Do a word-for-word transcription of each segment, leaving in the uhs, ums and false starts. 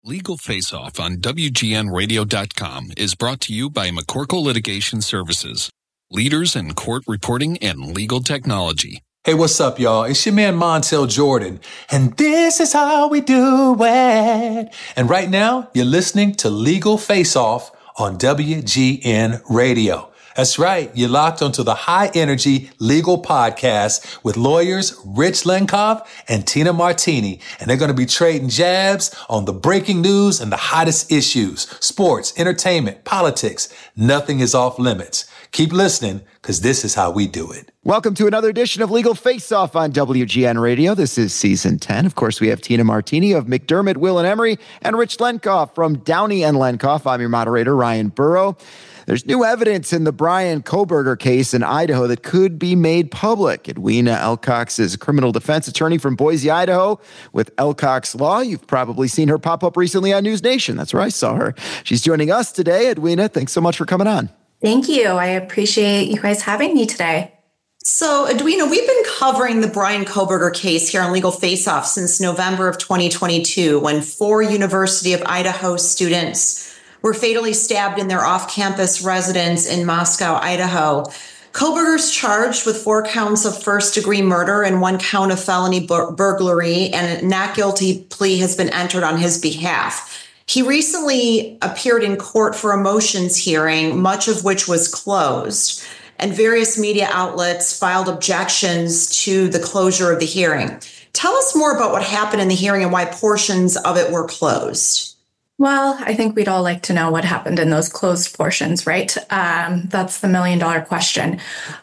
Legal Face Off on W G N radio dot com is brought to you by McCorkle Litigation Services, leaders in court reporting and legal technology. Hey, what's up, y'all? It's your man Montel Jordan, and this is how we do it. And right now, you're listening to Legal Face Off on W G N Radio. That's right. You're locked onto the high-energy legal podcast with lawyers Rich Lenkov and Tina Martini, and they're going to be trading jabs on the breaking news and the hottest issues, sports, entertainment, politics. Nothing is off limits. Keep listening, because this is how we do it. Welcome to another edition of Legal Face Off on W G N Radio. This is season ten. Of course, we have Tina Martini of McDermott, Will and Emery, and Rich Lenkov from Downey and Lenkov. I'm your moderator, Ryan Burrow. There's new evidence in the Bryan Kohberger case in Idaho that could be made public. Edwina Elcox is a criminal defense attorney from Boise, Idaho, with Elcox Law. You've probably seen her pop up recently on News Nation. That's where I saw her. She's joining us today. Edwina, thanks so much for coming on. Thank you. I appreciate you guys having me today. So, Edwina, we've been covering the Bryan Kohberger case here on Legal Face Off since November of twenty twenty-two, when four University of Idaho students were fatally stabbed in their off-campus residence in Moscow, Idaho. Kohberger's charged with four counts of first-degree murder and one count of felony bur- burglary, and a not guilty plea has been entered on his behalf. He recently appeared in court for a motions hearing, much of which was closed, and various media outlets filed objections to the closure of the hearing. Tell us more about what happened in the hearing and why portions of it were closed. Well, I think we'd all like to know what happened in those closed portions, right? Um, that's the million dollar question.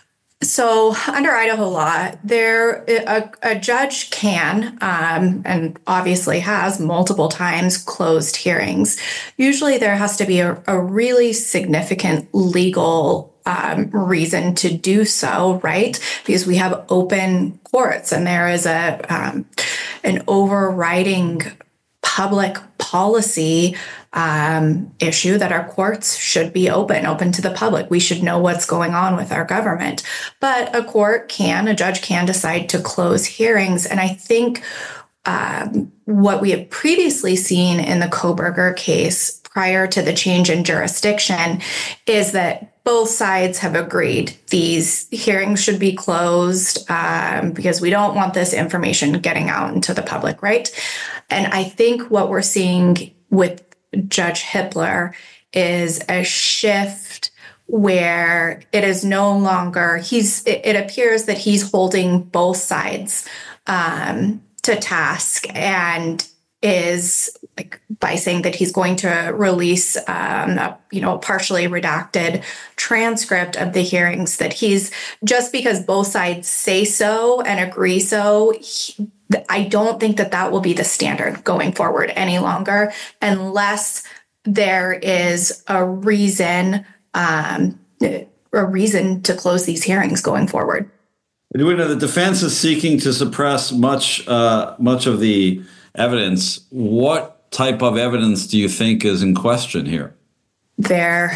So under Idaho law, there a, a judge can, um, and obviously has multiple times closed hearings. Usually there has to be a, a really significant legal um, reason to do so, right? Because we have open courts and there is a um, an overriding public policy um, issue that our courts should be open, open to the public. We should know what's going on with our government. But a court can, a judge can decide to close hearings. And I think um, what we have previously seen in the Kohberger case prior to the change in jurisdiction is that both sides have agreed these hearings should be closed um, because we don't want this information getting out into the public, right? And I think what we're seeing with Judge Hippler is a shift where it is no longer, he's, it, it appears that he's holding both sides um, to task and is like by saying that he's going to release, um, a, you know, a partially redacted transcript of the hearings, that he's just because both sides say so and agree so, he, I don't think that that will be the standard going forward any longer, unless there is a reason, um, a reason to close these hearings going forward. The defense is seeking to suppress much, uh, much of the evidence. What type of evidence do you think is in question here? Their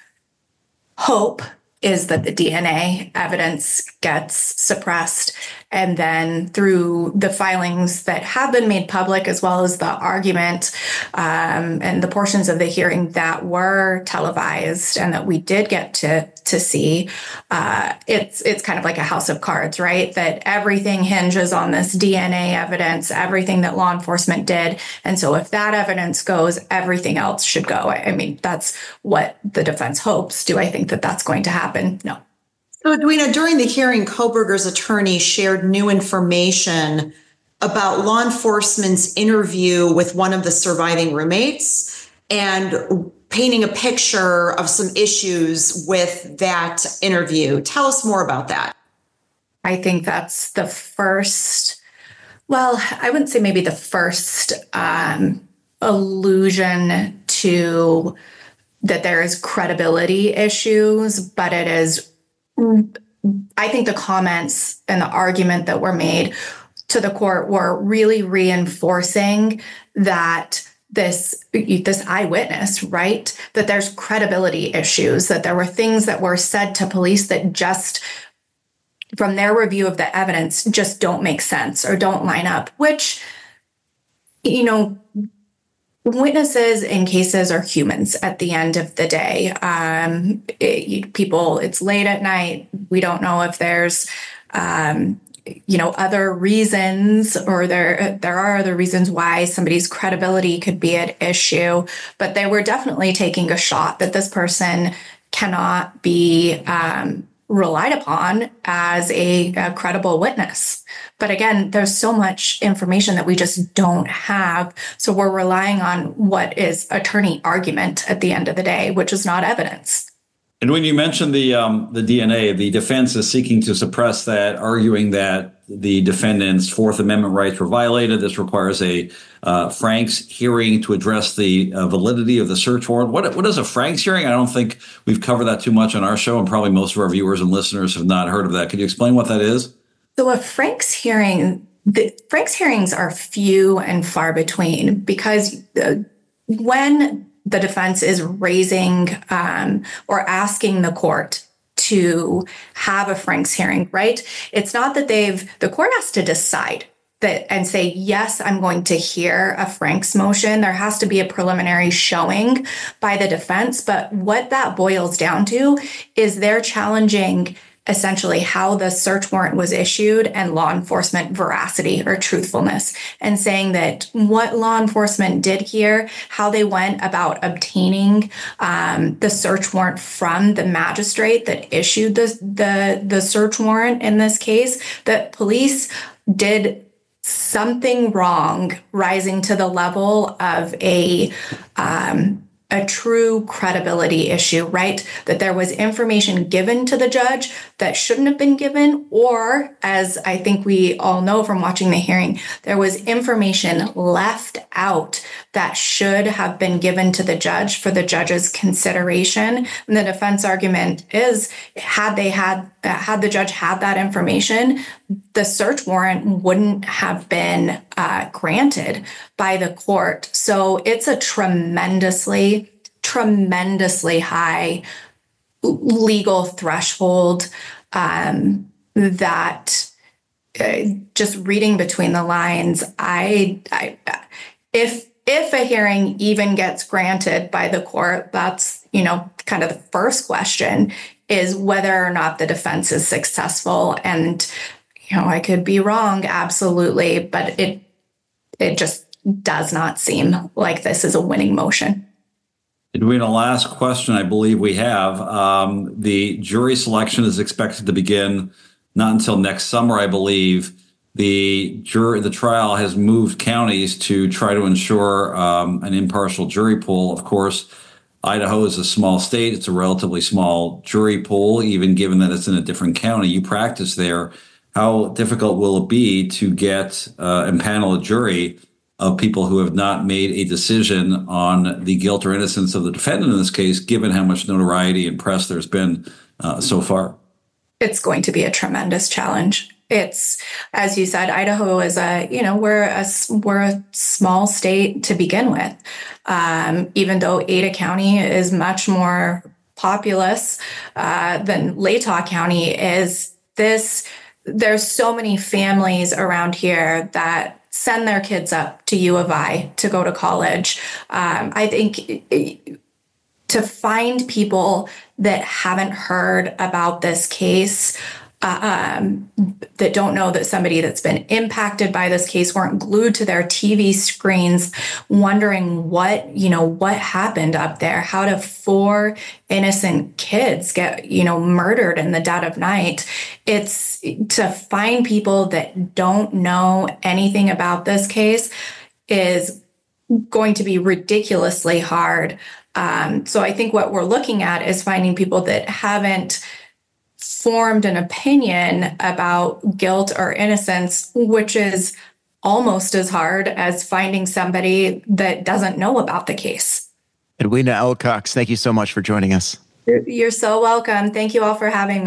hope is that the D N A evidence gets suppressed. And then through the filings that have been made public, as well as the argument um, and the portions of the hearing that were televised and that we did get to to see, uh, it's it's kind of like a house of cards, right? That everything hinges on this D N A evidence, everything that law enforcement did. And so if that evidence goes, everything else should go. I mean, that's what the defense hopes. Do I think that that's going to happen? No. So, Edwina, during the hearing, Kohberger's attorney shared new information about law enforcement's interview with one of the surviving roommates and painting a picture of some issues with that interview. Tell us more about that. I think that's the first, well, I wouldn't say maybe the first um, allusion to that there is credibility issues, but it is, I think the comments and the argument that were made to the court were really reinforcing that this, this eyewitness, right? That there's credibility issues, that there were things that were said to police that just, from their review of the evidence, just don't make sense or don't line up, which, you know, Witnesses in cases are humans at the end of the day. Um, it, people, it's late at night. We don't know if there's, um, you know, other reasons, or there there are other reasons why somebody's credibility could be at issue. But they were definitely taking a shot that this person cannot be um, relied upon as a, a credible witness. But again, there's so much information that we just don't have. So we're relying on what is attorney argument at the end of the day, which is not evidence. And when you mentioned the um, the D N A, the defense is seeking to suppress that, arguing that the defendant's Fourth Amendment rights were violated. This requires a uh, Franks hearing to address the uh, validity of the search warrant. What what is a Franks hearing? I don't think we've covered that too much on our show, and probably most of our viewers and listeners have not heard of that. Could you explain what that is? So a Franks hearing, the Franks hearings are few and far between, because uh, when the defense is raising um, or asking the court to have a Franks hearing, right? It's not that they've, the court has to decide that and say, yes, I'm going to hear a Franks motion. There has to be a preliminary showing by the defense. But what that boils down to is they're challenging essentially how the search warrant was issued and law enforcement veracity or truthfulness, and saying that what law enforcement did here, how they went about obtaining um, the search warrant from the magistrate that issued the, the, the search warrant in this case, that police did something wrong, rising to the level of a um, a true credibility issue, right? That there was information given to the judge that shouldn't have been given, or, as I think we all know from watching the hearing, there was information left out that should have been given to the judge for the judge's consideration. And the defense argument is, had they had, had the judge had that information, the search warrant wouldn't have been uh, granted by the court. So it's a tremendously, tremendously high legal threshold um, that uh, just reading between the lines, I, I, if if a hearing even gets granted by the court, that's, you know, kind of the first question, is whether or not the defense is successful. And you know, I could be wrong, absolutely, but it it just does not seem like this is a winning motion. Edwina, last question I believe we have. Um, the jury selection is expected to begin not until next summer, I believe. The jury, the trial has moved counties to try to ensure um, an impartial jury pool. Of course, Idaho is a small state. It's a relatively small jury pool, even given that it's in a different county. You practice there. How difficult will it be to get uh, and panel a jury of people who have not made a decision on the guilt or innocence of the defendant in this case, given how much notoriety and press there's been uh, so far? It's going to be a tremendous challenge. It's, as you said, Idaho is a, you know, we're a, we're a small state to begin with. Um, even though Ada County is much more populous uh, than Latah County is, this, there's so many families around here that send their kids up to U of I to go to college. Um, I think it, to find people that haven't heard about this case, uh, um, that don't know that somebody that's been impacted by this case, weren't glued to their T V screens, wondering what, you know, what happened up there. How did four innocent kids get, you know, murdered in the dead of night? It's to find people that don't know anything about this case is going to be ridiculously hard. Um, so I think what we're looking at is finding people that haven't formed an opinion about guilt or innocence, which is almost as hard as finding somebody that doesn't know about the case. Edwina Elcox, thank you so much for joining us. You're so welcome. Thank you all for having me.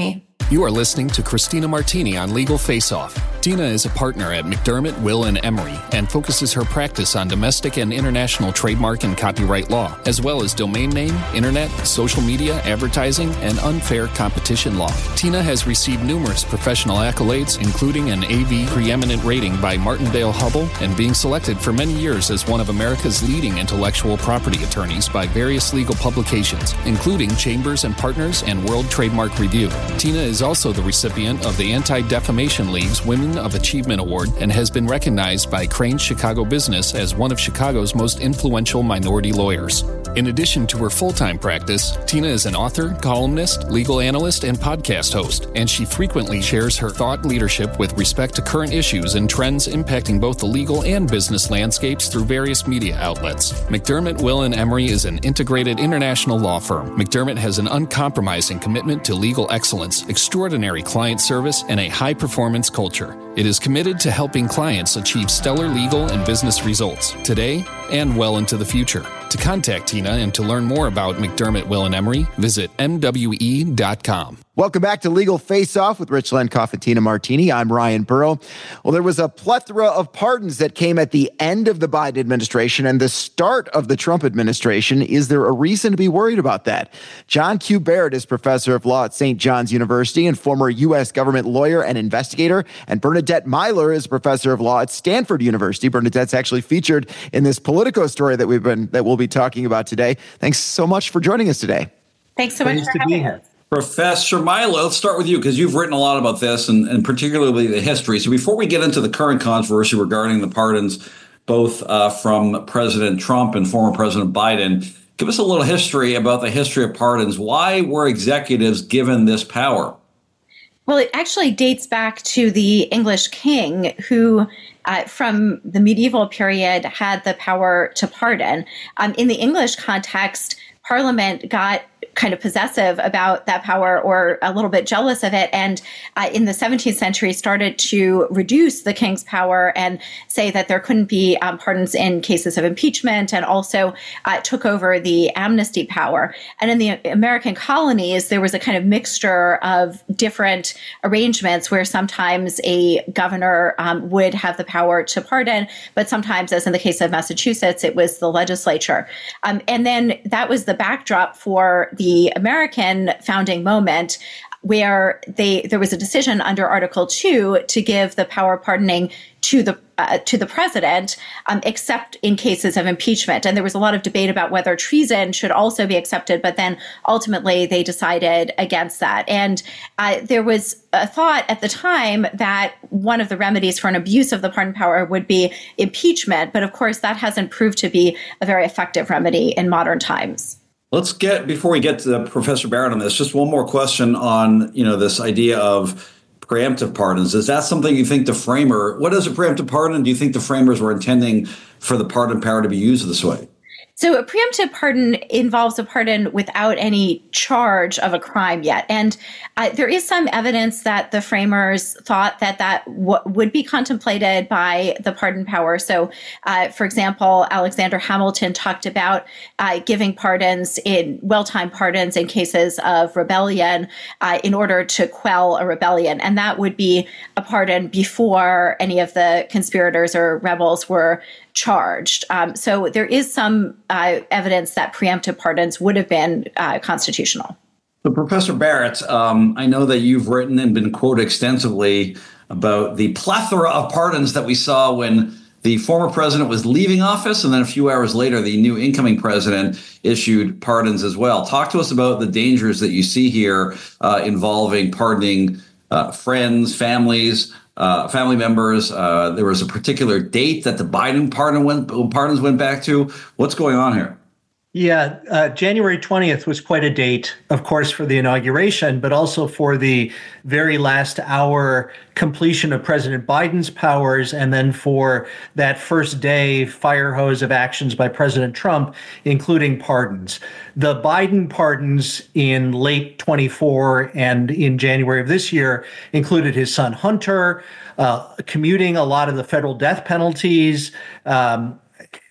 You are listening to Christina Martini on Legal Face Off. Tina is a partner at McDermott, Will and Emery and focuses her practice on domestic and international trademark and copyright law, as well as domain name, internet, social media, advertising, and unfair competition law. Tina has received numerous professional accolades, including an A V preeminent rating by Martindale-Hubbell and being selected for many years as one of America's leading intellectual property attorneys by various legal publications, including Chambers and Partners and World Trademark Review. Tina is also the recipient of the Anti-Defamation League's Women of Achievement Award and has been recognized by Crain's Chicago Business as one of Chicago's most influential minority lawyers. In addition to her full-time practice, Tina is an author, columnist, legal analyst, and podcast host, and she frequently shares her thought leadership with respect to current issues and trends impacting both the legal and business landscapes through various media outlets. McDermott, Will and Emery is an integrated international law firm. McDermott has an uncompromising commitment to legal excellence, extraordinary client service, and a high-performance culture. It is committed to helping clients achieve stellar legal and business results today and well into the future. To contact Tina and to learn more about McDermott, Will and Emery, visit M W E dot com. Welcome back to Legal Face Off with Rich Lenkoff and Tina Martini. I'm Ryan Burrow. Well, there was a plethora of pardons that came at the end of the Biden administration and the start of the Trump administration. Is there a reason to be worried about that? John Q. Barrett is professor of law at Saint John's University and former U S government lawyer and investigator. And Bernadette Myler is professor of law at Stanford University. Bernadette's actually featured in this Politico story that we've been that we'll be talking about today. Thanks so much for joining us today. Thanks so much Pleased for to be having here. us. Professor Myler, let's start with you because you've written a lot about this and, and particularly the history. So before we get into the current controversy regarding the pardons, both uh, from President Trump and former President Biden, give us a little history about the history of pardons. Why were executives given this power? Well, it actually dates back to the English king who, uh, from the medieval period, had the power to pardon. Um, in the English context, Parliament got kind of possessive about that power or a little bit jealous of it. And uh, in the seventeenth century started to reduce the king's power and say that there couldn't be um, pardons in cases of impeachment, and also uh, took over the amnesty power. And in the American colonies, there was a kind of mixture of different arrangements where sometimes a governor um, would have the power to pardon, but sometimes, as in the case of Massachusetts, it was the legislature. Um, and then that was the backdrop for the American founding moment, where they there was a decision under Article two to give the power of pardoning to the uh, to the president, um, except in cases of impeachment. And there was a lot of debate about whether treason should also be accepted, but then ultimately they decided against that. And uh, there was a thought at the time that one of the remedies for an abuse of the pardon power would be impeachment. But of course, that hasn't proved to be a very effective remedy in modern times. Let's get, before we get to Professor Barrett on this, just one more question on, you know, this idea of preemptive pardons. Is that something you think the framer, what is a preemptive pardon? Do you think the framers were intending for the pardon power to be used this way? So a preemptive pardon involves a pardon without any charge of a crime yet. And uh, there is some evidence that the framers thought that that w- would be contemplated by the pardon power. So, uh, for example, Alexander Hamilton talked about uh, giving pardons in well-timed pardons in cases of rebellion uh, in order to quell a rebellion. And that would be a pardon before any of the conspirators or rebels were charged. Um, so there is some uh, evidence that preemptive pardons would have been uh, constitutional. So, Professor Barrett, um, I know that you've written and been quoted extensively about the plethora of pardons that we saw when the former president was leaving office, and then a few hours later, the new incoming president issued pardons as well. Talk to us about the dangers that you see here uh, involving pardoning uh, friends, families, Uh, family members. Uh, there was a particular date that the Biden pardon went, pardons went back to. What's going on here? Yeah, uh, January twentieth was quite a date, of course, for the inauguration, but also for the very last hour completion of President Biden's powers, and then for that first day fire hose of actions by President Trump, including pardons. The Biden pardons in late twenty-four and in January of this year included his son Hunter, uh, commuting a lot of the federal death penalties, um,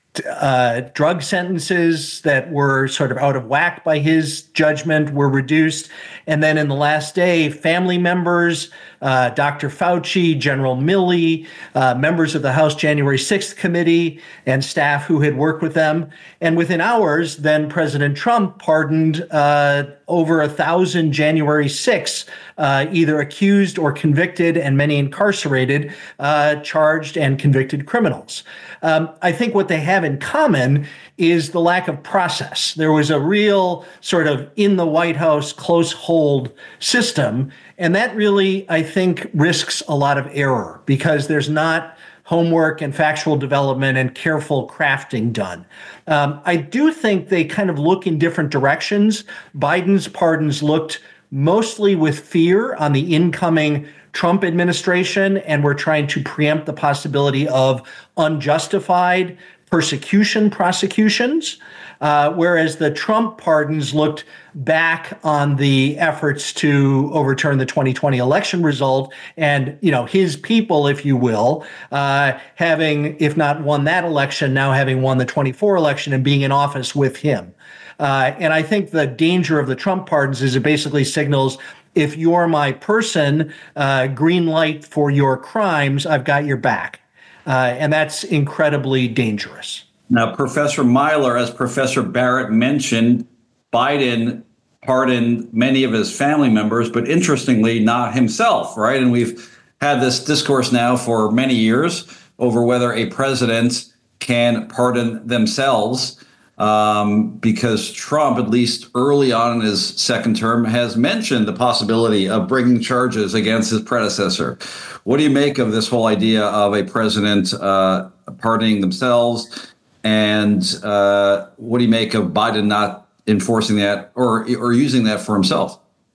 Uh, drug sentences that were sort of out of whack by his judgment were reduced. And then in the last day, family members, uh, Doctor Fauci, General Milley, uh, members of the House January sixth committee, and staff who had worked with them. And within hours, then President Trump pardoned uh, over a thousand January sixth, uh, either accused or convicted, and many incarcerated, uh, charged and convicted criminals. Um, I think what they have in common is the lack of process. There was a real sort of in the White House close hold system. And that really, I think, risks a lot of error because there's not homework and factual development and careful crafting done. Um, I do think they kind of look in different directions. Biden's pardons looked mostly with fear on the incoming Trump administration, and we're trying to preempt the possibility of unjustified persecution prosecutions, uh, whereas the Trump pardons looked back on the efforts to overturn the twenty twenty election result and, you know, his people, if you will, uh, having, if not won that election, now having won the twenty-four election and being in office with him. Uh, and I think the danger of the Trump pardons is it basically signals, if you're my person, uh, green light for your crimes, I've got your back. Uh, and that's incredibly dangerous. Now, Professor Myler, as Professor Barrett mentioned, Biden pardoned many of his family members, but interestingly, not himself, right? And we've had this discourse now for many years over whether a president can pardon themselves. Um, because Trump, at least early on in his second term, has mentioned the possibility of bringing charges against his predecessor. What do you make of this whole idea of a president uh, pardoning themselves? And uh, what do you make of Biden not enforcing that or or using that for himself?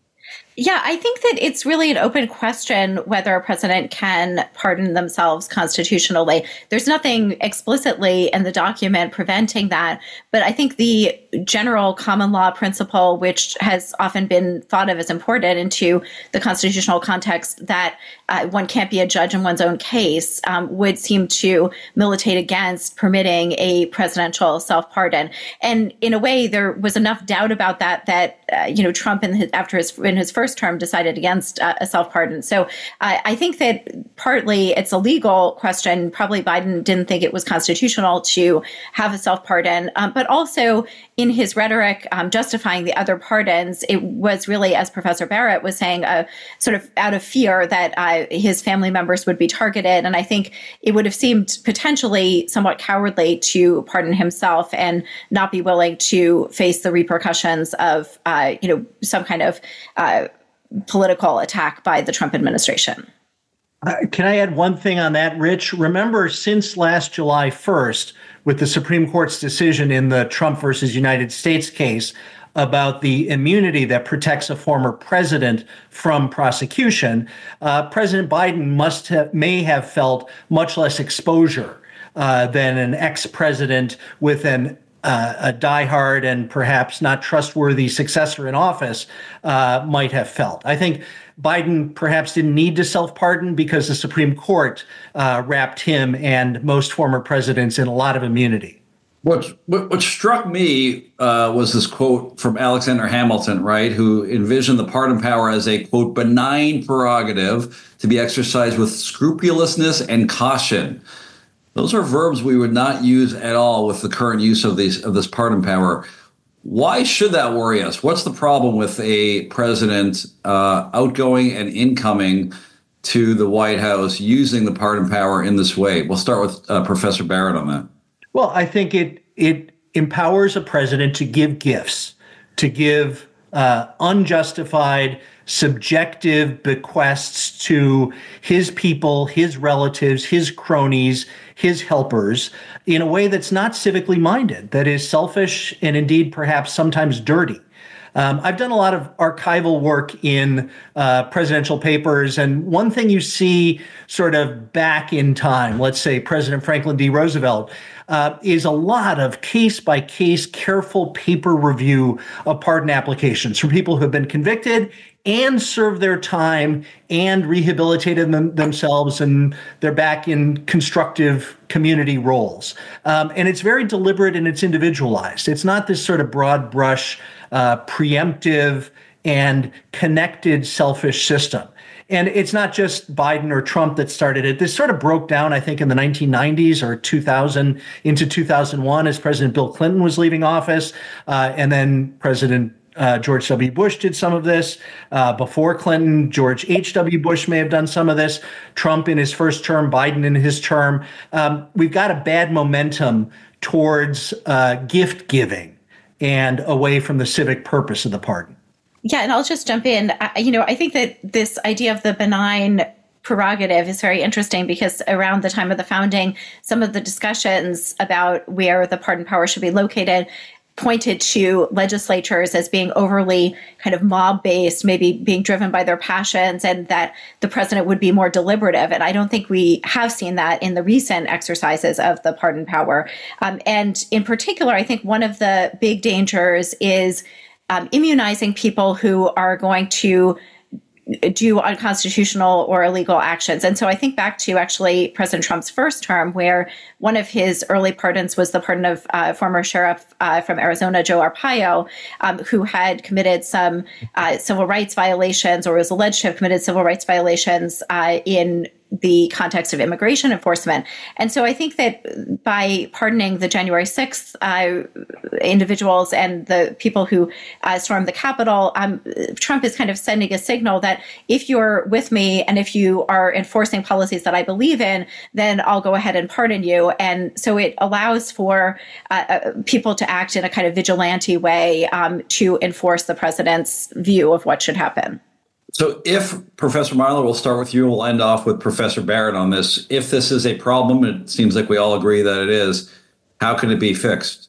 Yeah, I think that it's really an open question whether a president can pardon themselves constitutionally. There's nothing explicitly in the document preventing that, but I think the general common law principle, which has often been thought of as imported into the constitutional context, that uh, one can't be a judge in one's own case, um, would seem to militate against permitting a presidential self-pardon. And in a way, there was enough doubt about that that uh, you know Trump, in his, after his in his first term, decided against uh, a self-pardon. So uh, I think that partly it's a legal question. Probably Biden didn't think it was constitutional to have a self-pardon, um, but also in his rhetoric um, justifying the other pardons, it was really, as Professor Barrett was saying, uh, sort of out of fear that uh, his family members would be targeted. And I think it would have seemed potentially somewhat cowardly to pardon himself and not be willing to face the repercussions of, uh, you know, some kind of uh, political attack by the Trump administration. Uh, can I add one thing on that, Rich? Remember, since last July first, with the Supreme Court's decision in the Trump versus United States case about the immunity that protects a former president from prosecution, uh, President Biden must have, may have felt much less exposure uh, than an ex-president with an Uh, a diehard and perhaps not trustworthy successor in office uh, might have felt. I think Biden perhaps didn't need to self-pardon because the Supreme Court uh, wrapped him and most former presidents in a lot of immunity. What what, what struck me uh, was this quote from Alexander Hamilton, right, who envisioned the pardon power as a, quote, benign prerogative to be exercised with scrupulousness and caution. Those are verbs we would not use at all with the current use of these of this pardon power. Why should that worry us? What's the problem with a president uh, outgoing and incoming to the White House using the pardon power in this way? We'll start with uh, Professor Barrett on that. Well, I think it it empowers a president to give gifts, to give uh, unjustified, subjective bequests to his people, his relatives, his cronies, his helpers in a way that's not civically minded, that is selfish and indeed perhaps sometimes dirty. Um, I've done a lot of archival work in uh, presidential papers, and one thing you see sort of back in time, let's say President Franklin D. Roosevelt, uh, is a lot of case-by-case careful paper review of pardon applications from people who have been convicted and served their time and rehabilitated them, themselves, and they're back in constructive community roles. Um, and it's very deliberate and it's individualized. It's not this sort of broad brush, uh, preemptive and connected, selfish system. And it's not just Biden or Trump that started it. This sort of broke down, I think, in the nineteen nineties or two thousand into two thousand one as President Bill Clinton was leaving office. Uh, and then President uh, George W. Bush did some of this. Uh, before Clinton, George H W. Bush may have done some of this. Trump in his first term, Biden in his term. Um, we've got a bad momentum towards uh, gift giving and away from the civic purpose of the pardon. Yeah, and I'll just jump in. I, you know, I think that this idea of the benign prerogative is very interesting because around the time of the founding, some of the discussions about where the pardon power should be located pointed to legislatures as being overly kind of mob-based, maybe being driven by their passions, and that the president would be more deliberative. And I don't think we have seen that in the recent exercises of the pardon power. Um, and in particular, I think one of the big dangers is Um, immunizing people who are going to do unconstitutional or illegal actions. And so I think back to actually President Trump's first term, where one of his early pardons was the pardon of uh, former sheriff uh, from Arizona, Joe Arpaio, um, who had committed some uh, civil rights violations, or was alleged to have committed civil rights violations uh, in the context of immigration enforcement. And so I think that by pardoning the January sixth uh, individuals and the people who uh, stormed the Capitol, um, Trump is kind of sending a signal that if you're with me and if you are enforcing policies that I believe in, then I'll go ahead and pardon you. And so it allows for uh, people to act in a kind of vigilante way um, to enforce the president's view of what should happen. So if, Professor Myler, we'll start with you, we'll end off with Professor Barrett on this. If this is a problem, it seems like we all agree that it is, how can it be fixed?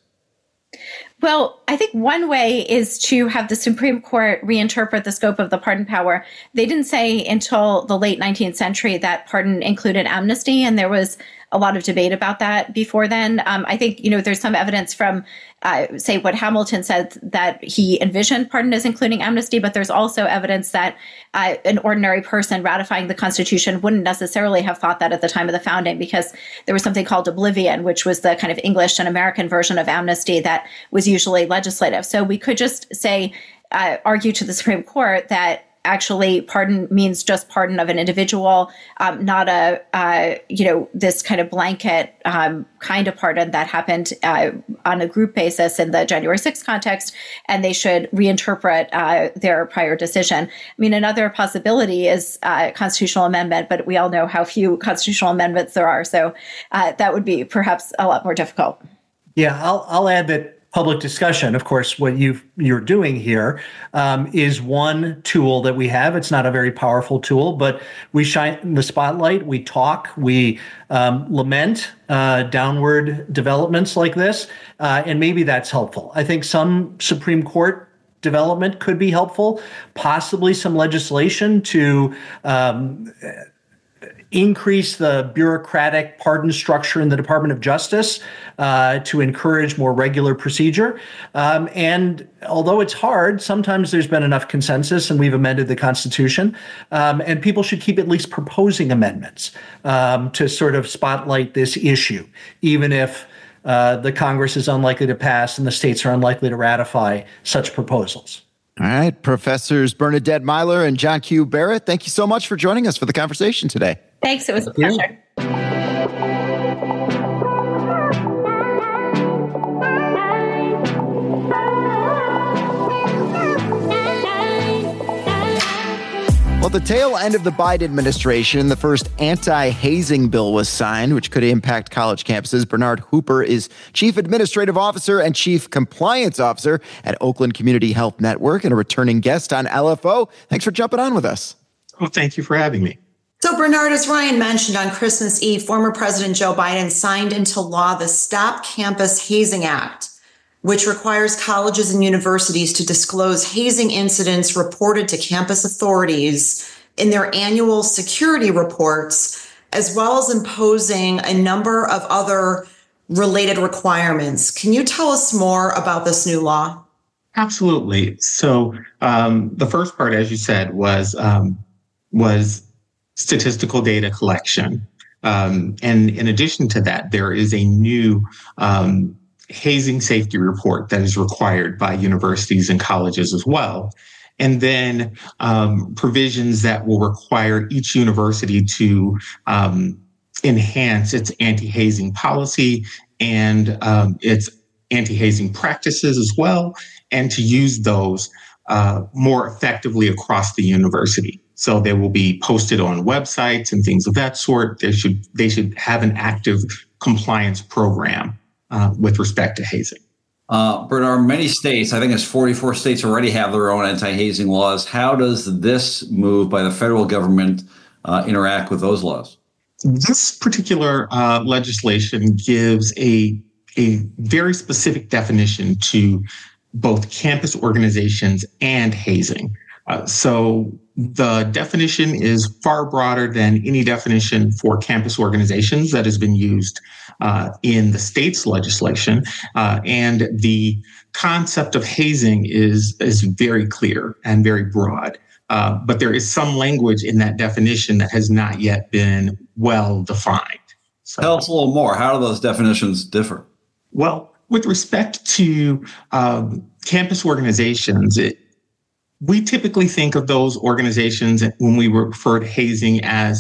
Well, I think one way is to have the Supreme Court reinterpret the scope of the pardon power. They didn't say until the late nineteenth century that pardon included amnesty, and there was a lot of debate about that before then. Um, I think, you know, there's some evidence from, uh, say, what Hamilton said, that he envisioned pardon as including amnesty, but there's also evidence that uh, an ordinary person ratifying the Constitution wouldn't necessarily have thought that at the time of the founding, because there was something called oblivion, which was the kind of English and American version of amnesty that was usually legislative. So we could just say, uh, argue to the Supreme Court that actually pardon means just pardon of an individual, um, not a, uh, you know, this kind of blanket um, kind of pardon that happened uh, on a group basis in the January sixth context, and they should reinterpret uh, their prior decision. I mean, another possibility is uh, constitutional amendment, but we all know how few constitutional amendments there are. So uh, that would be perhaps a lot more difficult. Yeah, I'll, I'll add that public discussion, of course, what you've, you're doing here um, is one tool that we have. It's not a very powerful tool, but we shine the spotlight, we talk, we um, lament uh, downward developments like this, uh, and maybe that's helpful. I think some Supreme Court development could be helpful, possibly some legislation to um, increase the bureaucratic pardon structure in the Department of Justice uh, to encourage more regular procedure. Um, and although it's hard, sometimes there's been enough consensus and we've amended the Constitution. Um, and people should keep at least proposing amendments um, to sort of spotlight this issue, even if uh, the Congress is unlikely to pass and the states are unlikely to ratify such proposals. All right, Professors Bernadette Myler and John Q. Barrett, thank you so much for joining us for the conversation today. Thanks. It was a pleasure. Well, the tail end of the Biden administration, the first anti-hazing bill was signed, which could impact college campuses. Bernard Hooper is Chief Administrative Officer and Chief Compliance Officer at Oakland Community Health Network and a returning guest on L F O. Thanks for jumping on with us. Well, thank you for having me. So, Bernard, as Ryan mentioned, on Christmas Eve, former President Joe Biden signed into law the Stop Campus Hazing Act, which requires colleges and universities to disclose hazing incidents reported to campus authorities in their annual security reports, as well as imposing a number of other related requirements. Can you tell us more about this new law? Absolutely. So um, the first part, as you said, was um, was statistical data collection. Um, and in addition to that, there is a new um, hazing safety report that is required by universities and colleges as well. And then um, provisions that will require each university to um, enhance its anti-hazing policy and um, its anti-hazing practices as well, and to use those uh, more effectively across the university. So they will be posted on websites and things of that sort. They should they should have an active compliance program uh, with respect to hazing. Uh, Bernard, many states, I think it's forty-four states already have their own anti-hazing laws. How does this move by the federal government uh, interact with those laws? This particular uh, legislation gives a, a very specific definition to both campus organizations and hazing. Uh, so the definition is far broader than any definition for campus organizations that has been used uh, in the state's legislation. Uh, and the concept of hazing is, is very clear and very broad. Uh, but there is some language in that definition that has not yet been well defined. So, tell us a little more. How do those definitions differ? Well, with respect to um, campus organizations, it, we typically think of those organizations when we refer to hazing as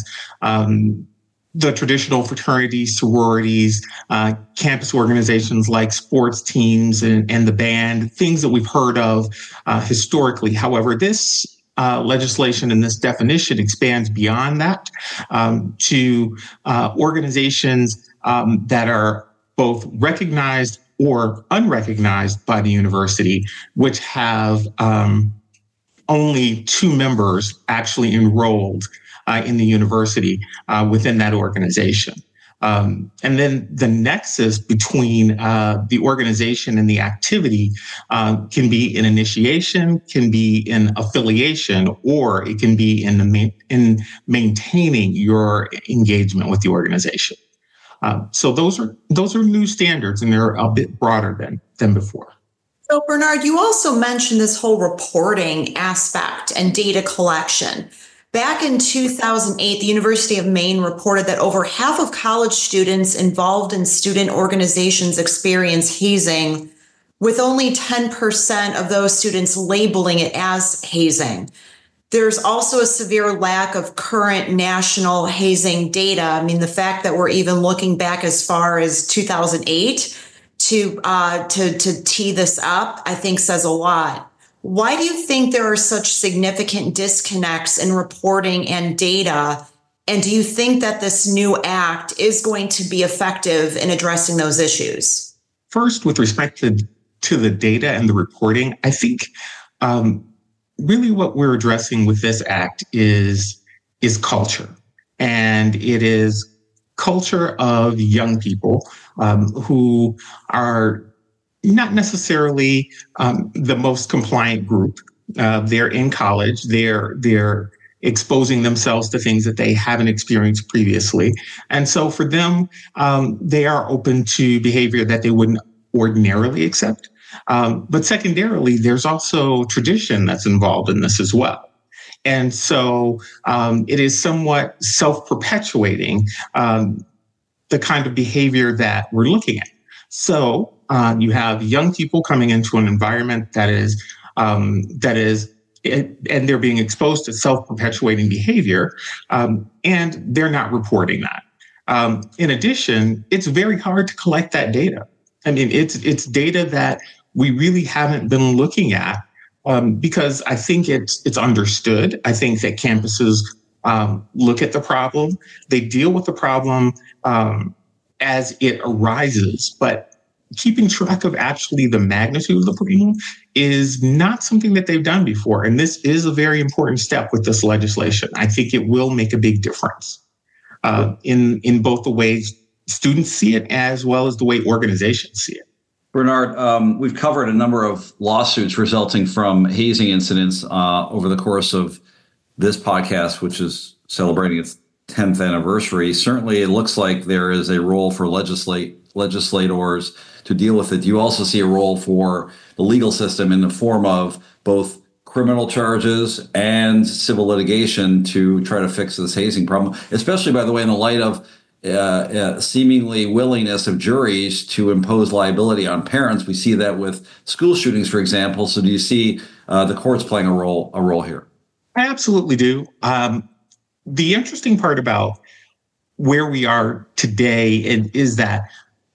um, the traditional fraternities, sororities, uh, campus organizations like sports teams and, and the band, things that we've heard of uh, historically. However, this uh, legislation and this definition expands beyond that um, to uh, organizations um, that are both recognized or unrecognized by the university, which have um, only two members actually enrolled uh, in the university uh, within that organization. Um, and then the nexus between uh, the organization and the activity uh, can be in initiation, can be in affiliation, or it can be in, the ma- in maintaining your engagement with the organization. Uh, so those are those are new standards, and they're a bit broader than than before. So, Bernard, you also mentioned this whole reporting aspect and data collection. Back in two thousand eight, the University of Maine reported that over half of college students involved in student organizations experience hazing, with only ten percent of those students labeling it as hazing. There's also a severe lack of current national hazing data. I mean, the fact that we're even looking back as far as two thousand eight to uh, to to tee this up, I think says a lot. Why do you think there are such significant disconnects in reporting and data? And do you think that this new act is going to be effective in addressing those issues? First, with respect to, to the data and the reporting, I think um, really what we're addressing with this act is, is culture. And it is culture of young people um, who are not necessarily um, the most compliant group. Uh, they're in college. They're they're exposing themselves to things that they haven't experienced previously. And so for them, um, they are open to behavior that they wouldn't ordinarily accept. Um, but secondarily, there's also tradition that's involved in this as well. And so um, it is somewhat self-perpetuating, um, the kind of behavior that we're looking at. So uh, you have young people coming into an environment that is, um, that is, and they're being exposed to self-perpetuating behavior, um, and they're not reporting that. Um, in addition, it's very hard to collect that data. I mean, it's it's data that we really haven't been looking at um, because I think it's it's understood. I think that campuses um, look at the problem, they deal with the problem um, as it arises, but keeping track of actually the magnitude of the problem is not something that they've done before. And this is a very important step with this legislation. I think it will make a big difference uh, in, in both the ways students see it as well as the way organizations see it. Bernard, um, we've covered a number of lawsuits resulting from hazing incidents uh, over the course of this podcast, which is celebrating its tenth anniversary. Certainly, it looks like there is a role for legislate legislators to deal with it. You also see a role for the legal system in the form of both criminal charges and civil litigation to try to fix this hazing problem, especially, by the way, in the light of uh, uh, seemingly willingness of juries to impose liability on parents. We see that with school shootings, for example. So do you see uh, the courts playing a role a role here? I absolutely do. Um, the interesting part about where we are today is that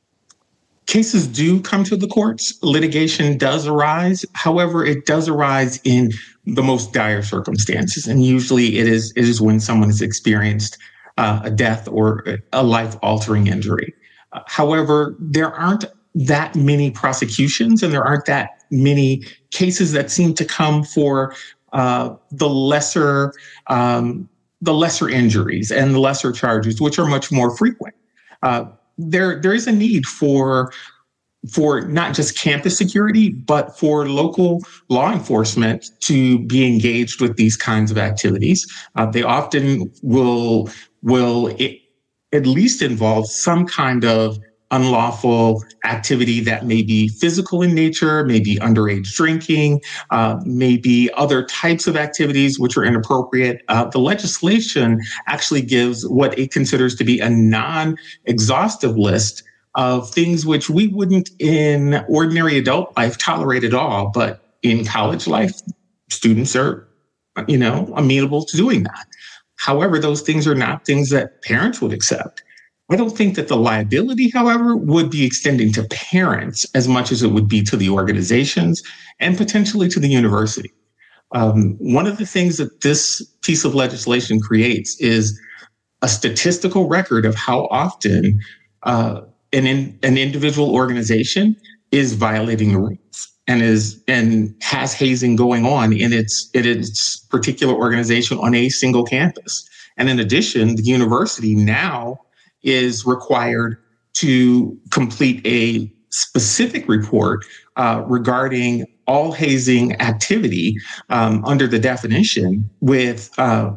cases do come to the courts. Litigation does arise. However, it does arise in the most dire circumstances. And usually it is it is when someone has experienced uh, a death or a life-altering injury. Uh, however, there aren't that many prosecutions and there aren't that many cases that seem to come for uh, the lesser um, the lesser injuries and the lesser charges, which are much more frequent. Uh, There, there is a need for, for not just campus security, but for local law enforcement to be engaged with these kinds of activities. Uh, they often will, will it, at least involve some kind of unlawful activity that may be physical in nature, maybe underage drinking, uh, maybe other types of activities which are inappropriate. Uh, the legislation actually gives what it considers to be a non-exhaustive list of things which we wouldn't in ordinary adult life tolerate at all, but in college life, students are, you know, amenable to doing that. However, those things are not things that parents would accept. I don't think that the liability, however, would be extending to parents as much as it would be to the organizations and potentially to the university. Um, one of the things that this piece of legislation creates is a statistical record of how often uh, an, in, an individual organization is violating the rules and is and has hazing going on in its in its particular organization on a single campus. And in addition, the university now is required to complete a specific report uh, regarding all hazing activity um, under the definition with uh,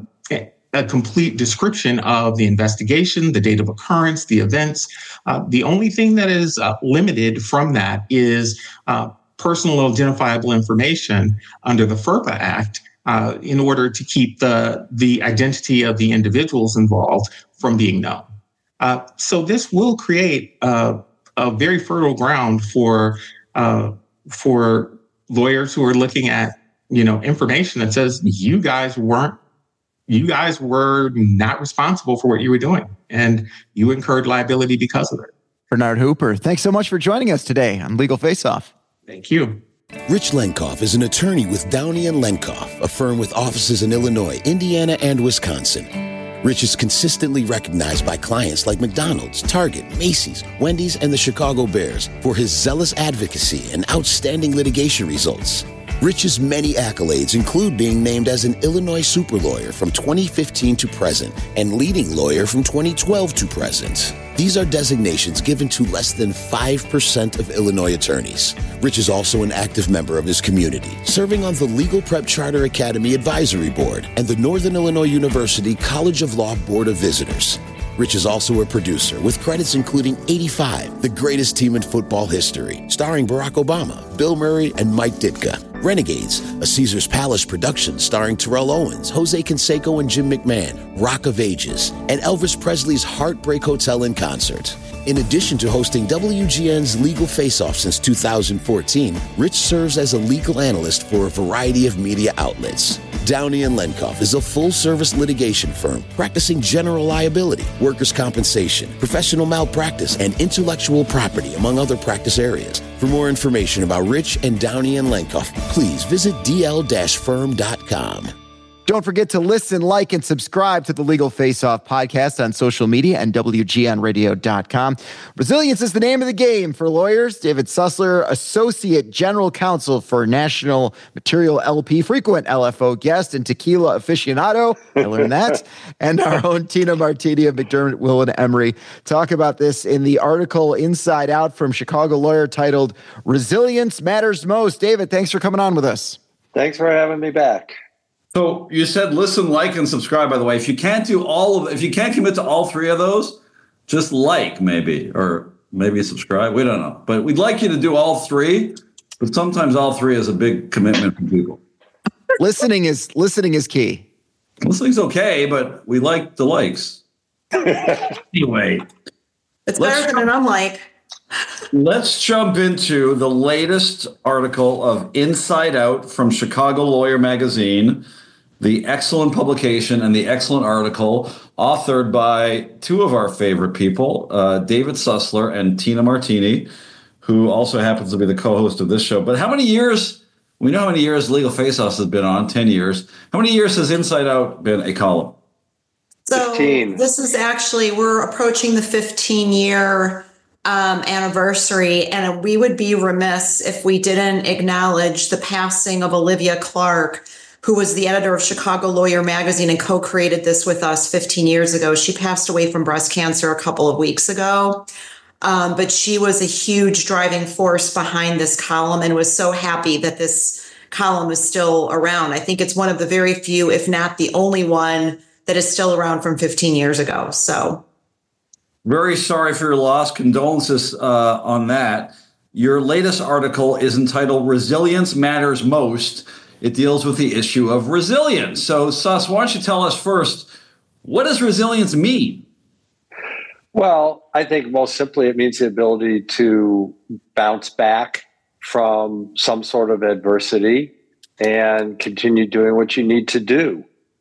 a complete description of the investigation, the date of occurrence, the events. Uh, the only thing that is uh, limited from that is uh, personal identifiable information under the FERPA Act uh, in order to keep the, the identity of the individuals involved from being known. Uh, so this will create uh, a very fertile ground for uh, for lawyers who are looking at, you know, information that says you guys weren't, you guys were not responsible for what you were doing, and you incurred liability because of it. Bernard Hooper, thanks so much for joining us today on Legal Face Off. Thank you. Rich Lenkoff is an attorney with Downey and Lenkoff, a firm with offices in Illinois, Indiana, and Wisconsin. Rich is consistently recognized by clients like McDonald's, Target, Macy's, Wendy's, and the Chicago Bears for his zealous advocacy and outstanding litigation results. Rich's many accolades include being named as an Illinois super lawyer from twenty fifteen to present and leading lawyer from twenty twelve to present. These are designations given to less than five percent of Illinois attorneys. Rich is also an active member of his community, serving on the Legal Prep Charter Academy Advisory Board and the Northern Illinois University College of Law Board of Visitors. Rich is also a producer with credits including eighty-five, The Greatest Team in Football History, starring Barack Obama, Bill Murray, and Mike Ditka. Renegades, a Caesar's Palace production starring Terrell Owens, Jose Canseco, and Jim McMahon, Rock of Ages, and Elvis Presley's Heartbreak Hotel in concert. In addition to hosting W G N's Legal Face-Off since two thousand fourteen, Rich serves as a legal analyst for a variety of media outlets. Downey and Lenkoff is a full-service litigation firm practicing general liability, workers' compensation, professional malpractice, and intellectual property, among other practice areas. For more information about Rich and Downey and Lenkoff, please visit d l dash firm dot com. Don't forget to listen, like, and subscribe to the Legal Face-Off podcast on social media and W G N radio dot com. Resilience is the name of the game for lawyers. David Sussler, Associate General Counsel for National Material L P, frequent L F O guest, and tequila aficionado. I learned that. And our own Tina Martini of McDermott, Will, and Emery talk about this in the article Inside Out from Chicago Lawyer titled Resilience Matters Most. David, thanks for coming on with us. Thanks for having me back. So you said listen, like, and subscribe, by the way. If you can't do all of, if you can't commit to all three of those, just like maybe, or maybe subscribe. We don't know. But we'd like you to do all three, but sometimes all three is a big commitment for people. Listening is listening is key. Listening's okay, but we like the likes. Anyway. It's better than an unlike. Let's jump into the latest article of Inside Out from Chicago Lawyer Magazine, the excellent publication and the excellent article authored by two of our favorite people, uh, David Sussler and Tina Martini, who also happens to be the co-host of this show. But how many years, we know how many years Legal Face-Offs has been on, ten years. How many years has Inside Out been a column? So fifteen. This is actually, we're approaching the fifteen-year um, anniversary, and we would be remiss if we didn't acknowledge the passing of Olivia Clark, who was the editor of Chicago Lawyer Magazine and co-created this with us fifteen years ago. She passed away from breast cancer a couple of weeks ago, um, but she was a huge driving force behind this column and was so happy that this column is still around. I think it's one of the very few, if not the only one, that is still around from fifteen years ago. So very sorry for your loss. Condolences uh, on that. Your latest article is entitled Resilience Matters Most. It deals with the issue of resilience. So, Sus, why don't you tell us first, what does resilience mean? Well, I think most simply it means the ability to bounce back from some sort of adversity and continue doing what you need to do.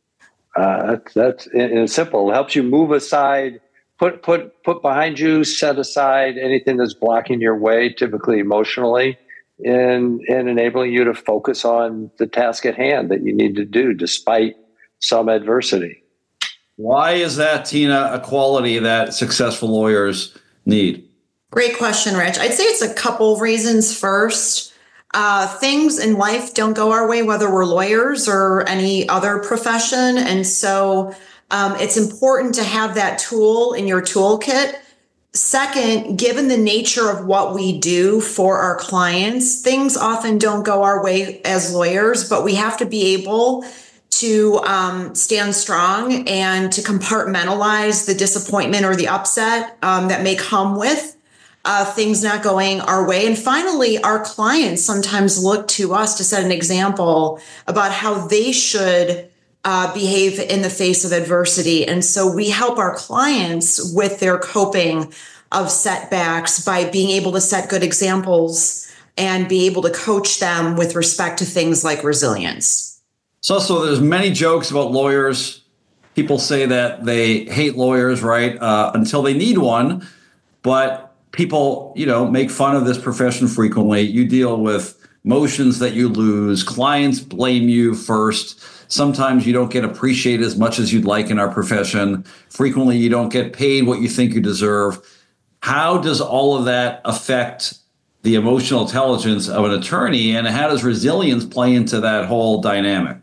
Uh, that's, that's in, in simple. It helps you move aside, put put put behind you, set aside anything that's blocking your way, typically emotionally, in in enabling you to focus on the task at hand that you need to do despite some adversity. Why is that, Tina, a quality that successful lawyers need? Great question, Rich. I'd say it's a couple of reasons. First, uh, things in life don't go our way, whether we're lawyers or any other profession. And so um, it's important to have that tool in your toolkit. Second, given the nature of what we do for our clients, things often don't go our way as lawyers, but we have to be able to um, stand strong and to compartmentalize the disappointment or the upset um, that may come with uh, things not going our way. And finally, our clients sometimes look to us to set an example about how they should uh, behave in the face of adversity. And so we help our clients with their coping of setbacks by being able to set good examples and be able to coach them with respect to things like resilience. So, so there's many jokes about lawyers. People say that they hate lawyers, right, uh, until they need one. But people, you know, make fun of this profession frequently. You deal with motions that you lose. Clients blame you first. Sometimes you don't get appreciated as much as you'd like in our profession. Frequently, you don't get paid what you think you deserve. How does all of that affect the emotional intelligence of an attorney, and how does resilience play into that whole dynamic?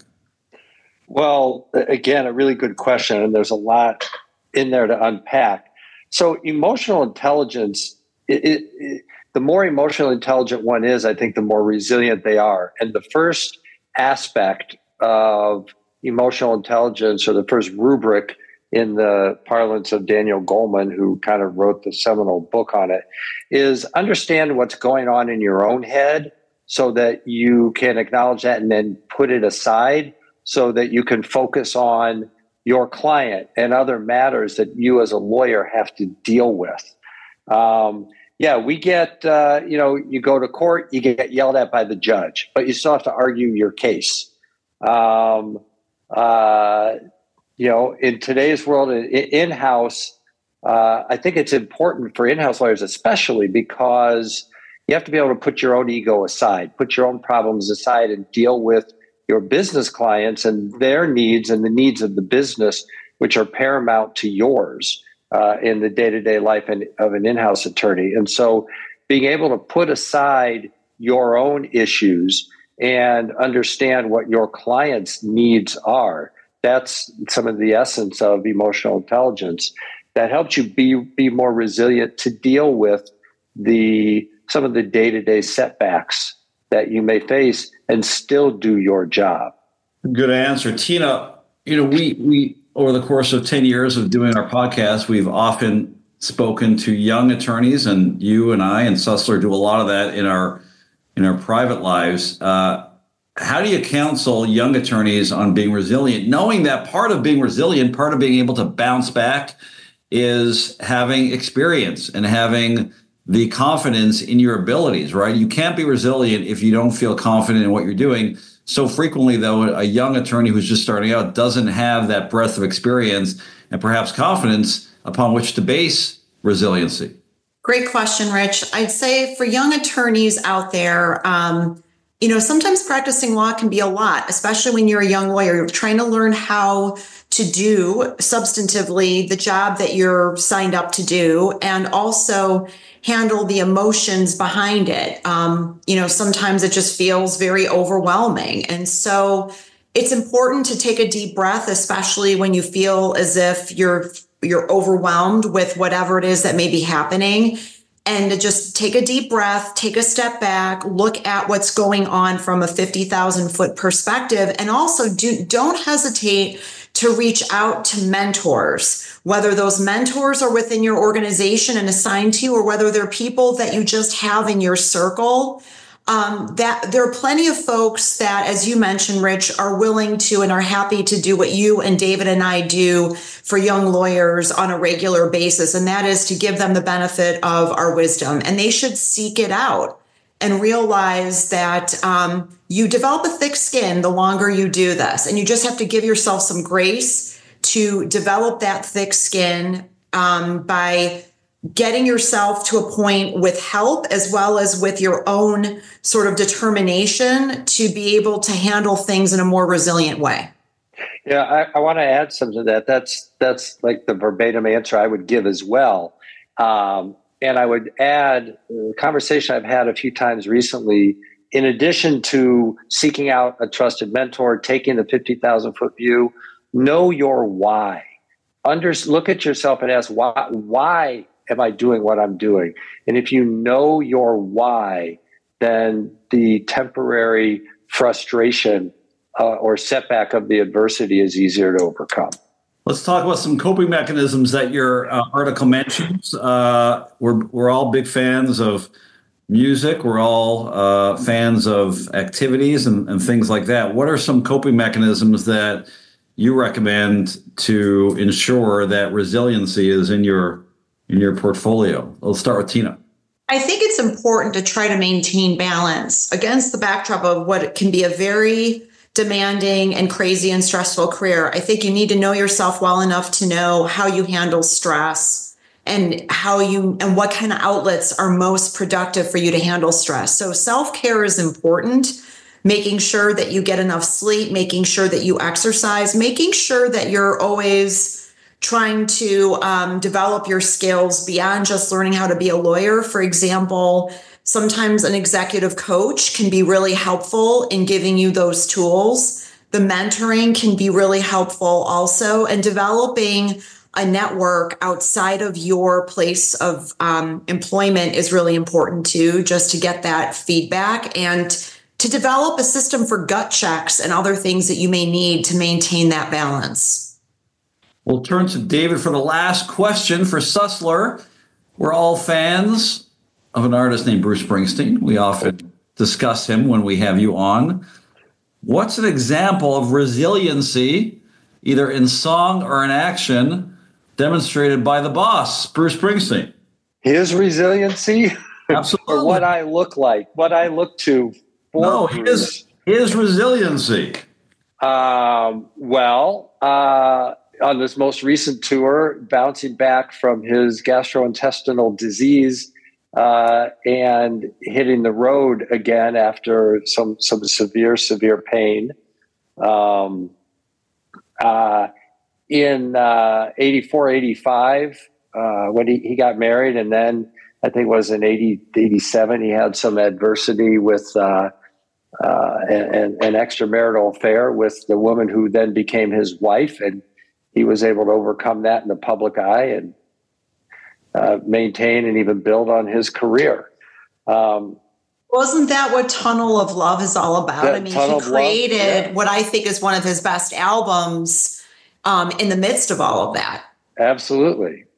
Well, again, a really good question, and there's a lot in there to unpack. So emotional intelligence, it, it, it, the more emotionally intelligent one is, I think the more resilient they are. And the first aspect of emotional intelligence, or the first rubric in the parlance of Daniel Goleman, who kind of wrote the seminal book on it, is understand what's going on in your own head so that you can acknowledge that and then put it aside so that you can focus on your client and other matters that you as a lawyer have to deal with. Um, yeah, we get, uh, you know, you go to court, you get yelled at by the judge, but you still have to argue your case. Um, uh, you know, in today's world, in-house, uh, I think it's important for in-house lawyers, especially because you have to be able to put your own ego aside, put your own problems aside, and deal with your business clients and their needs and the needs of the business, which are paramount to yours uh, in the day-to-day life of an in-house attorney. And so being able to put aside your own issues and understand what your client's needs are, that's some of the essence of emotional intelligence that helps you be be more resilient to deal with the some of the day-to-day setbacks that you may face and still do your job. Good answer. Tina, you know, we we over the course of ten years of doing our podcast, we've often spoken to young attorneys, and you and I and Sussler do a lot of that in our in our private lives. Uh, how do you counsel young attorneys on being resilient, knowing that part of being resilient, part of being able to bounce back, is having experience and having the confidence in your abilities, right? You can't be resilient if you don't feel confident in what you're doing. So frequently, though, a young attorney who's just starting out doesn't have that breadth of experience and perhaps confidence upon which to base resiliency. Great question, Rich. I'd say for young attorneys out there, um, you know, sometimes practicing law can be a lot, especially when you're a young lawyer. You're trying to learn how to do substantively the job that you're signed up to do, and also handle the emotions behind it. Um, you know, sometimes it just feels very overwhelming. And so it's important to take a deep breath, especially when you feel as if you're you're overwhelmed with whatever it is that may be happening, and to just take a deep breath, take a step back, look at what's going on from a fifty thousand foot perspective, and also do, don't hesitate to reach out to mentors, whether those mentors are within your organization and assigned to you, or whether they're people that you just have in your circle. Um, that there are plenty of folks that, as you mentioned, Rich, are willing to and are happy to do what you and David and I do for young lawyers on a regular basis. And that is to give them the benefit of our wisdom. And they should seek it out and realize that um, you develop a thick skin the longer you do this. And you just have to give yourself some grace to develop that thick skin um, by getting yourself to a point with help, as well as with your own sort of determination to be able to handle things in a more resilient way. Yeah, I, I want to add something to that. That's that's like the verbatim answer I would give as well. Um, and I would add a conversation I've had a few times recently. In addition to seeking out a trusted mentor, taking the fifty thousand foot view, know your why. Under, look at yourself and ask, why, why am I doing what I'm doing? And if you know your why, then the temporary frustration uh, or setback of the adversity is easier to overcome. Let's talk about some coping mechanisms that your uh, article mentions. Uh, we're we're all big fans of music. We're all uh, fans of activities and, and things like that. What are some coping mechanisms that you recommend to ensure that resiliency is in your in your portfolio? Let's start with Tina. I think it's important to try to maintain balance against the backdrop of what can be a very demanding and crazy and stressful career. I think you need to know yourself well enough to know how you handle stress and how you and what kind of outlets are most productive for you to handle stress. So self-care is important. Making sure that you get enough sleep, making sure that you exercise, making sure that you're always trying to um, develop your skills beyond just learning how to be a lawyer. For example, sometimes an executive coach can be really helpful in giving you those tools. The mentoring can be really helpful also, and developing a network outside of your place of um, employment is really important too, just to get that feedback and to develop a system for gut checks and other things that you may need to maintain that balance. We'll turn to David for the last question for Sussler. We're all fans of an artist named Bruce Springsteen. We often discuss him when we have you on. What's an example of resiliency, either in song or in action, demonstrated by the boss, Bruce Springsteen? His resiliency? Absolutely. Or what I look like, what I look to for No, Bruce. his, his resiliency. Um, well, uh, on this most recent tour, bouncing back from his gastrointestinal disease uh, and hitting the road again after some some severe, severe pain. Um, uh, in uh, eighty-four, eighty-five, uh, when he, he got married, and then I think it was in eighty, eighty-seven, he had some adversity with uh, uh, an, an extramarital affair with the woman who then became his wife, and he was able to overcome that in the public eye and uh, maintain and even build on his career. Um, Wasn't that what Tunnel of Love is all about? I mean, he created yeah. what I think is one of his best albums um, in the midst of all of that. Absolutely.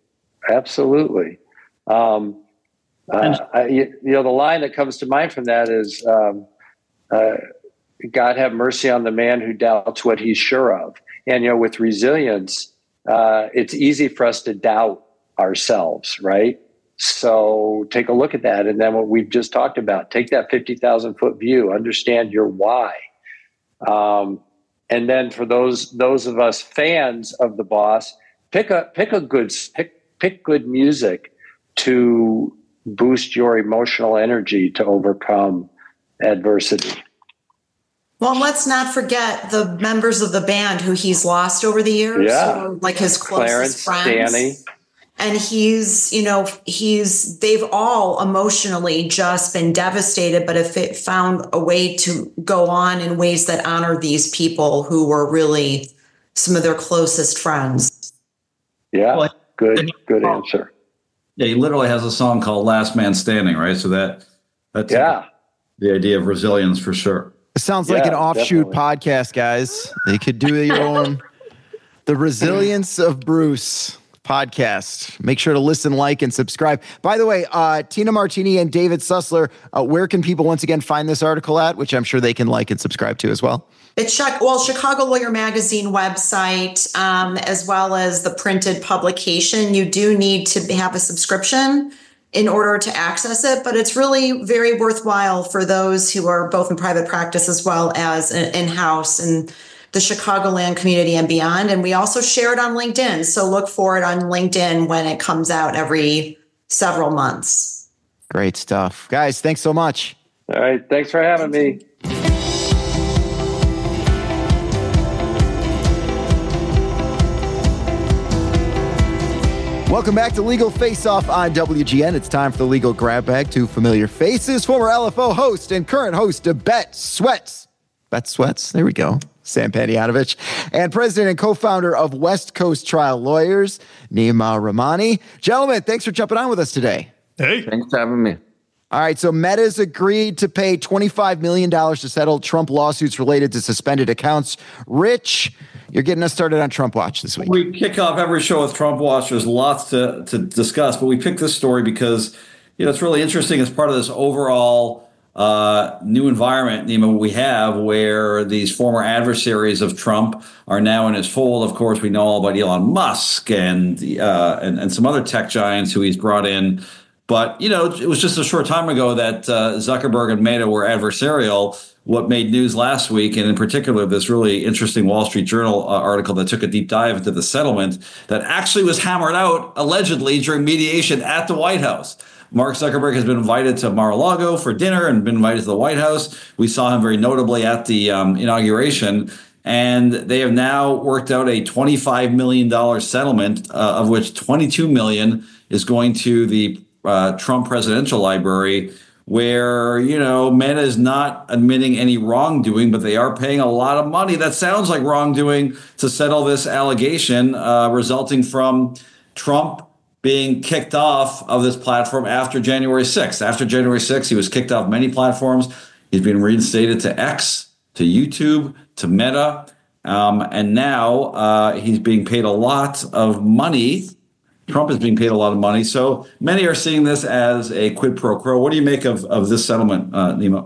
Absolutely. Um, uh, I, you know, the line that comes to mind from that is, um, uh, God have mercy on the man who doubts what he's sure of. And, you know, with resilience, uh, it's easy for us to doubt ourselves, right? So take a look at that. And then what we've just talked about, take that fifty thousand foot view, understand your why. Um, and then for those, those of us fans of the boss, pick a, pick a good, pick, pick good music to boost your emotional energy to overcome adversity. Well, let's not forget the members of the band who he's lost over the years. Yeah. Who are like his closest Clarence, friends. Danny. And he's, you know, he's, they've all emotionally just been devastated, but if it found a way to go on in ways that honor these people who were really some of their closest friends. Yeah. Well, good, good answer. Yeah. He literally has a song called Last Man Standing, right? So that, that's yeah. the idea of resilience for sure. It sounds like yeah, an offshoot definitely. podcast, guys. You could do your own, The Resilience of Bruce podcast. Make sure to listen, like, and subscribe. By the way, uh, Tina Martini and David Sussler, uh, where can people once again find this article at, which I'm sure they can like and subscribe to as well? It's well, Chicago Lawyer Magazine website, um, as well as the printed publication. You do need to have a subscription in order to access it, but it's really very worthwhile for those who are both in private practice as well as in-house and the Chicagoland community and beyond. And we also share it on LinkedIn. So look for it on LinkedIn when it comes out every several months. Great stuff. Guys, thanks so much. All right. Thanks for having me. Welcome back to Legal Face Off on W G N. It's time for the legal grab bag. Two familiar faces, former L F O host and current host of Bet Sweats. Bet Sweats, there we go. Sam Panayotovich, and president and co-founder of West Coast Trial Lawyers, Nima Rahmani. Gentlemen, thanks for jumping on with us today. Hey. Thanks for having me. All right, so Meta's agreed to pay twenty-five million dollars to settle Trump lawsuits related to suspended accounts. Rich, you're getting us started on Trump Watch this week. We kick off every show with Trump Watch. There's lots to, to discuss, but we picked this story because, you know, it's really interesting as part of this overall uh, new environment, Nima, we have where these former adversaries of Trump are now in his fold. Of course, we know all about Elon Musk and, uh, and, and some other tech giants who he's brought in. But, you know, it was just a short time ago that uh, Zuckerberg and Meta were adversarial. What made news last week, and in particular, this really interesting Wall Street Journal uh, article that took a deep dive into the settlement that actually was hammered out, allegedly, during mediation at the White House. Mark Zuckerberg has been invited to Mar-a-Lago for dinner and been invited to the White House. We saw him very notably at the um, inauguration. And they have now worked out a twenty-five million dollars settlement, uh, of which twenty-two million dollars is going to the uh, Trump Presidential Library, where, you know, Meta is not admitting any wrongdoing, but they are paying a lot of money. That sounds like wrongdoing to settle this allegation uh, resulting from Trump being kicked off of this platform after January sixth. After January sixth, he was kicked off many platforms. He's been reinstated to X, to YouTube, to Meta. Um, and now uh, he's being paid a lot of money. Trump is being paid a lot of money. So many are seeing this as a quid pro quo. What do you make of, of this settlement, uh, Nima?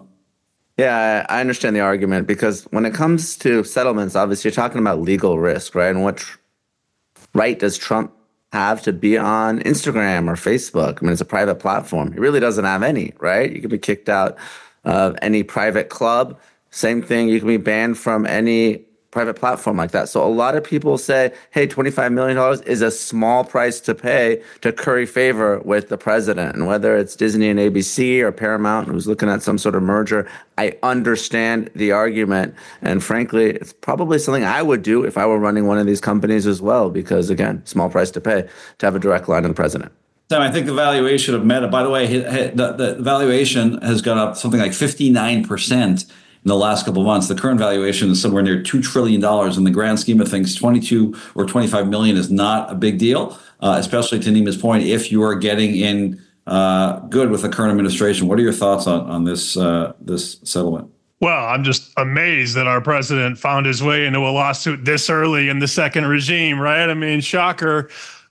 Yeah, I understand the argument because when it comes to settlements, obviously you're talking about legal risk, right? And what tr- right does Trump have to be on Instagram or Facebook? I mean, it's a private platform. He really doesn't have any, right? You could be kicked out of any private club. Same thing, you can be banned from any private platform like that. So a lot of people say, hey, twenty-five million dollars is a small price to pay to curry favor with the president. And whether it's Disney and A B C or Paramount, who's looking at some sort of merger, I understand the argument. And frankly, it's probably something I would do if I were running one of these companies as well, because again, small price to pay to have a direct line to the president. Sam, I think the valuation of Meta, by the way, the, the valuation has gone up something like fifty-nine percent in the last couple of months. The current valuation is somewhere near two trillion dollars. In the grand scheme of things, twenty-two or twenty-five million is not a big deal, uh, especially to Nima's point, if you are getting in uh, good with the current administration. What are your thoughts on, on this, uh, this settlement? Well, I'm just amazed that our president found his way into a lawsuit this early in the second regime, right? I mean, shocker.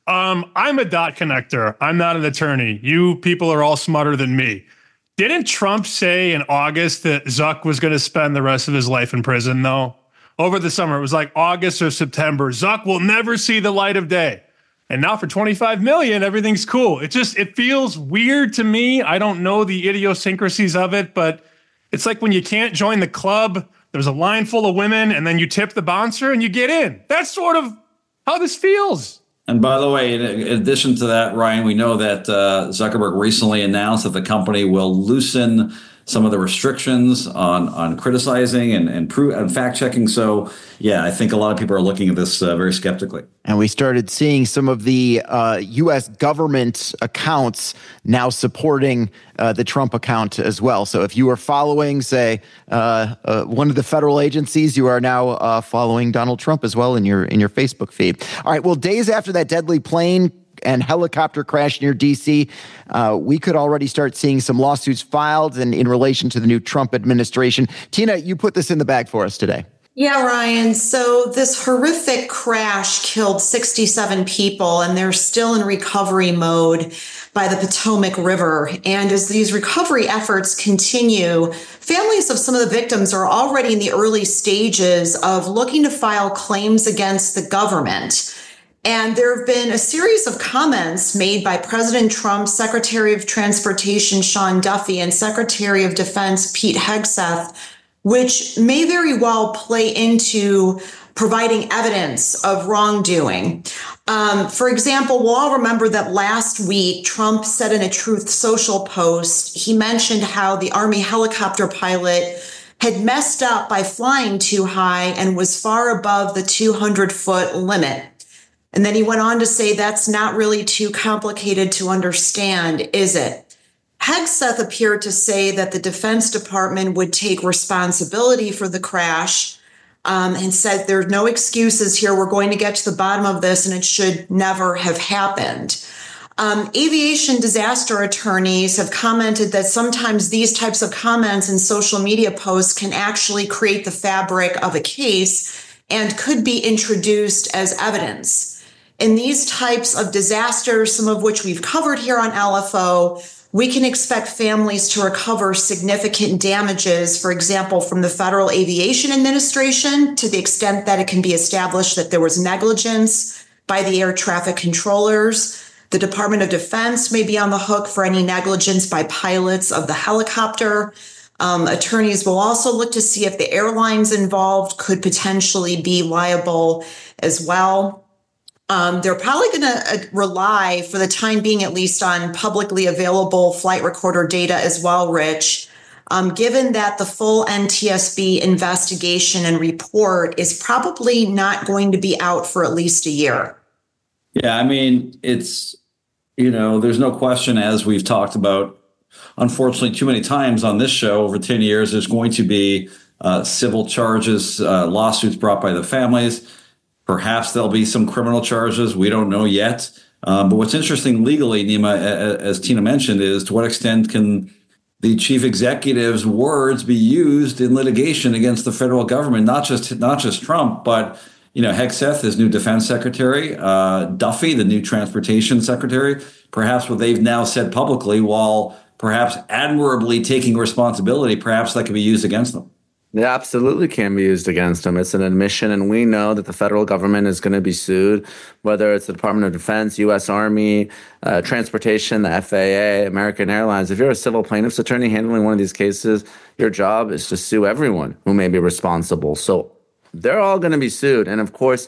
Um, I'm a dot connector. I'm not an attorney. You people are all smarter than me. Didn't Trump say in August that Zuck was going to spend the rest of his life in prison, though? Over the summer, it was like August or September. Zuck will never see the light of day. And now for twenty-five million dollars, everything's cool. It just, it feels weird to me. I don't know the idiosyncrasies of it, but it's like when you can't join the club, there's a line full of women, and then you tip the bouncer and you get in. That's sort of how this feels. And by the way, in addition to that, Ryan, we know that uh, Zuckerberg recently announced that the company will loosen some of the restrictions on on criticizing and and, pro- and fact checking. So, yeah, I think a lot of people are looking at this uh, very skeptically. And we started seeing some of the uh, U S government accounts now supporting uh, the Trump account as well. So if you are following, say, uh, uh, one of the federal agencies, you are now uh, following Donald Trump as well in your in your Facebook feed. All right. Well, days after that deadly plane and helicopter crash near D C, uh, we could already start seeing some lawsuits filed in, in relation to the new Trump administration. Tina, you put this in the bag for us today. Yeah, Ryan. So this horrific crash killed sixty-seven people, and they're still in recovery mode by the Potomac River. And as these recovery efforts continue, families of some of the victims are already in the early stages of looking to file claims against the government. And there have been a series of comments made by President Trump's Secretary of Transportation, Sean Duffy, and Secretary of Defense, Pete Hegseth, which may very well play into providing evidence of wrongdoing. Um, for example, we'll all remember that last week, Trump said in a Truth Social post, he mentioned how the Army helicopter pilot had messed up by flying too high and was far above the two hundred foot limit. And then he went on to say, that's not really too complicated to understand, is it? Hegseth appeared to say that the Defense Department would take responsibility for the crash um, and said there's no excuses here. We're going to get to the bottom of this, and it should never have happened. Um, aviation disaster attorneys have commented that sometimes these types of comments and social media posts can actually create the fabric of a case and could be introduced as evidence. In these types of disasters, some of which we've covered here on L F O, we can expect families to recover significant damages, for example, from the Federal Aviation Administration, to the extent that it can be established that there was negligence by the air traffic controllers. The Department of Defense may be on the hook for any negligence by pilots of the helicopter. Um, attorneys will also look to see if the airlines involved could potentially be liable as well. Um, they're probably going to uh, rely, for the time being at least, on publicly available flight recorder data as well, Rich, um, given that the full N T S B investigation and report is probably not going to be out for at least a year. Yeah, I mean, it's, you know, there's no question, as we've talked about, unfortunately, too many times on this show over ten years, there's going to be uh, civil charges, uh, lawsuits brought by the families. Perhaps there'll be some criminal charges. We don't know yet. Um, but what's interesting legally, Nima, as Tina mentioned, is to what extent can the chief executive's words be used in litigation against the federal government? Not just not just Trump, but you know, Hegseth, his new defense secretary, uh, Duffy, the new transportation secretary. Perhaps what they've now said publicly, while perhaps admirably taking responsibility, perhaps that could be used against them. It absolutely can be used against them. It's an admission, and we know that the federal government is going to be sued, whether it's the Department of Defense, U S Army, uh, Transportation, the F A A, American Airlines. If you're a civil plaintiff's attorney handling one of these cases, your job is to sue everyone who may be responsible. So they're all going to be sued. And of course,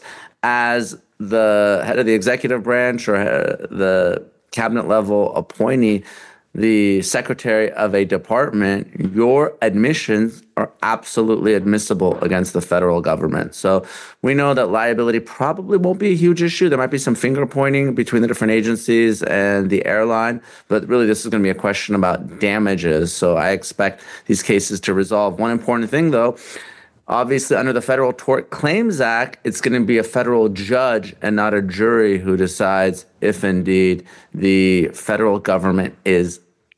as the head of the executive branch or the cabinet level appointee, the secretary of a department, your admissions are absolutely admissible against the federal government. So we know that liability probably won't be a huge issue. There might be some finger pointing between the different agencies and the airline, but really this is going to be a question about damages. So I expect these cases to resolve. One important thing, though, obviously under the Federal Tort Claims Act, it's going to be a federal judge and not a jury who decides if indeed the federal government is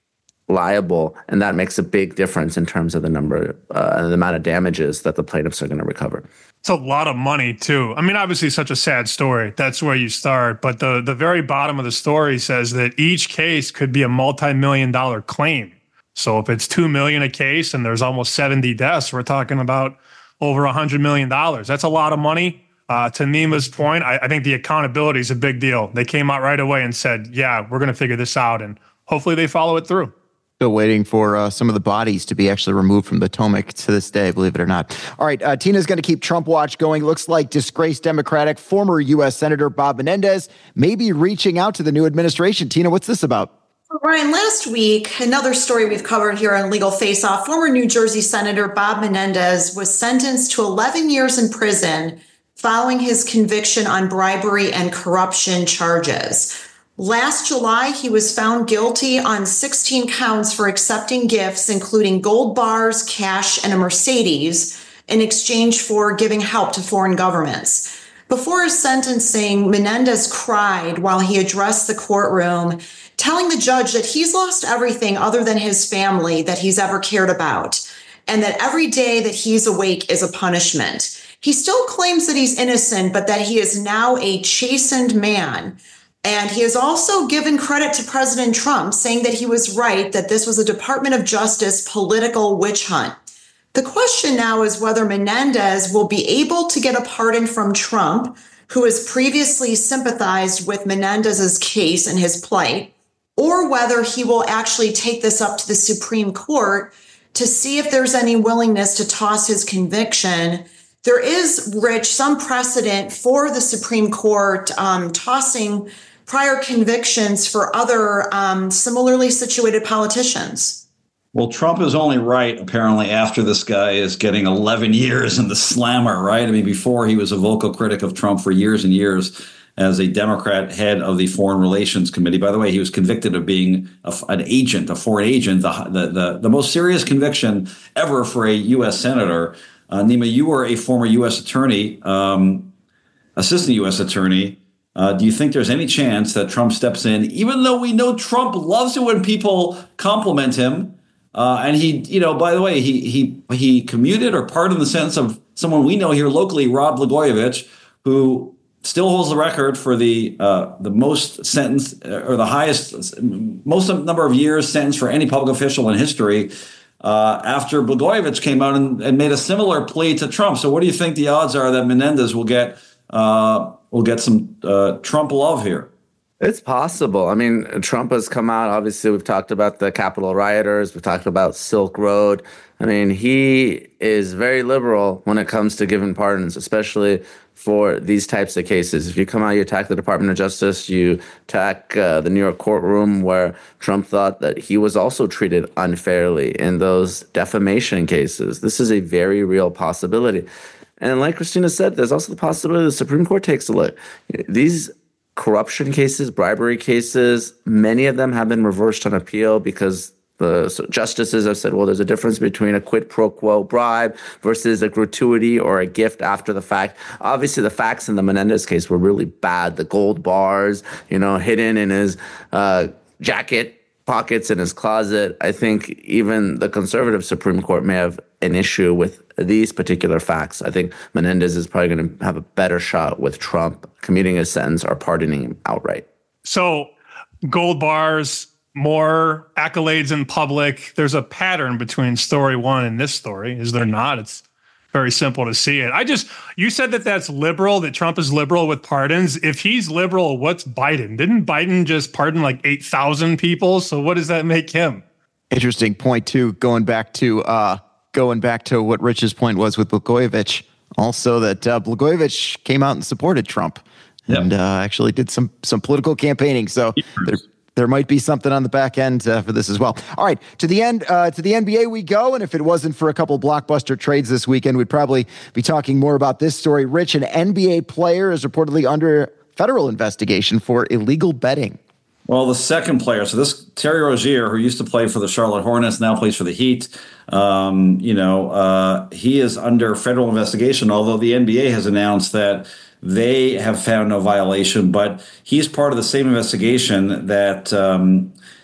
liable, and that makes a big difference in terms of the number uh, and the amount of damages that the plaintiffs are going to recover. It's a lot of money, too. I mean, obviously, such a sad story. That's where you start. But the, the very bottom of the story says that each case could be a multi-million dollar claim. So if it's two million dollars a case and there's almost seventy deaths, we're talking about over one hundred million dollars. That's a lot of money. Uh, to Nima's point, I, I think the accountability is a big deal. They came out right away and said, yeah, we're going to figure this out. And hopefully they follow it through. Still waiting for uh, some of the bodies to be actually removed from the Potomac to this day, believe it or not. All right, uh, Tina's going to keep Trump watch going. Looks like disgraced Democratic former U S Senator Bob Menendez may be reaching out to the new administration. Tina, what's this about? Ryan, last week, another story we've covered here on Legal Face Off, former New Jersey Senator Bob Menendez was sentenced to eleven years in prison following his conviction on bribery and corruption charges. Last July, he was found guilty on sixteen counts for accepting gifts, including gold bars, cash, and a Mercedes, in exchange for giving help to foreign governments. Before his sentencing, Menendez cried while he addressed the courtroom, telling the judge that he's lost everything other than his family that he's ever cared about, and that every day that he's awake is a punishment. He still claims that he's innocent, but that he is now a chastened man. And he has also given credit to President Trump, saying that he was right, that this was a Department of Justice political witch hunt. The question now is whether Menendez will be able to get a pardon from Trump, who has previously sympathized with Menendez's case and his plight, or whether he will actually take this up to the Supreme Court to see if there's any willingness to toss his conviction. There is, Rich, some precedent for the Supreme Court um, tossing prior convictions for other um, similarly situated politicians. Well, Trump is only right, apparently, after this guy is getting eleven years in the slammer, right? I mean, before he was a vocal critic of Trump for years and years as a Democrat head of the Foreign Relations Committee. By the way, he was convicted of being a, an agent, a foreign agent, the, the, the, the most serious conviction ever for a U S senator. Uh, Nima, you were a former U S attorney, um, assistant U S attorney. Uh, do you think there's any chance that Trump steps in, even though we know Trump loves it when people compliment him? Uh, and he, you know, by the way, he he he commuted or pardoned the sentence of someone we know here locally, Rod Blagojevich, who still holds the record for the uh, the most sentence or the highest, most number of years sentenced for any public official in history. Uh, after Blagojevich came out and, and made a similar plea to Trump. So, what do you think the odds are that Menendez will get uh, will get some uh, Trump love here? It's possible. I mean, Trump has come out. Obviously, we've talked about the Capitol rioters. We've talked about Silk Road. I mean, he is very liberal when it comes to giving pardons, especially for these types of cases. If you come out, you attack the Department of Justice, you attack uh, the New York courtroom where Trump thought that he was also treated unfairly in those defamation cases. This is a very real possibility. And like Christina said, there's also the possibility the Supreme Court takes a look. These corruption cases, bribery cases, many of them have been reversed on appeal because the justices have said, well, there's a difference between a quid pro quo bribe versus a gratuity or a gift after the fact. Obviously, the facts in the Menendez case were really bad. The gold bars, you know, hidden in his uh, jacket pockets in his closet. I think even the conservative Supreme Court may have an issue with these particular facts. I think Menendez is probably going to have a better shot with Trump commuting his sentence or pardoning him outright. So gold bars, more accolades in public. There's a pattern between story one and this story, is there not? It's very simple to see it. I just, you said that that's liberal, that Trump is liberal with pardons. If he's liberal, what's Biden? Didn't Biden just pardon like eight thousand people? So what does that make him? Interesting point too, going back to uh, going back to what Rich's point was with Blagojevich. Also that uh, Blagojevich came out and supported Trump and yep. uh, actually did some some political campaigning. So there, there might be something on the back end uh, for this as well. All right, to the end, uh, to the N B A we go. And if it wasn't for a couple blockbuster trades this weekend, we'd probably be talking more about this story. Rich, an N B A player is reportedly under federal investigation for illegal betting. Well, the second player, so this Terry Rozier, who used to play for the Charlotte Hornets, now plays for the Heat. Um, you know, uh, he is under federal investigation, although the N B A has announced that they have found no violation, but he's part of the same investigation that um,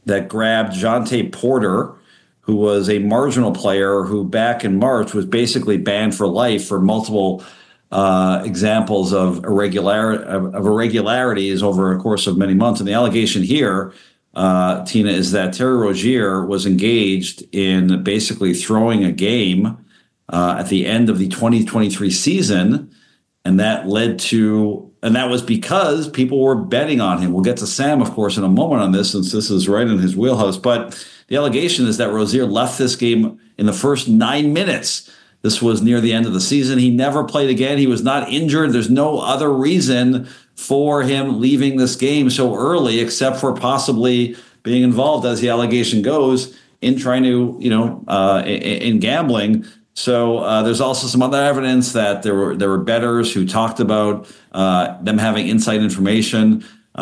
that grabbed Jontay Porter, who was a marginal player who back in March was basically banned for life for multiple uh, examples of, irregular, of, of irregularities over a course of many months. And the allegation here, uh, Tina, is that Terry Rozier was engaged in basically throwing a game uh, at the end of the twenty twenty-three season. And that led to, and that was because people were betting on him. We'll get to Sam, of course, in a moment on this, since this is right in his wheelhouse. But the allegation is that Rozier left this game in the first nine minutes. This was near the end of the season. He never played again. He was not injured. There's no other reason for him leaving this game so early, except for possibly being involved, as the allegation goes, in trying to, you know, uh, in, in gambling. So uh, there's also some other evidence that there were there were bettors who talked about uh, them having inside information.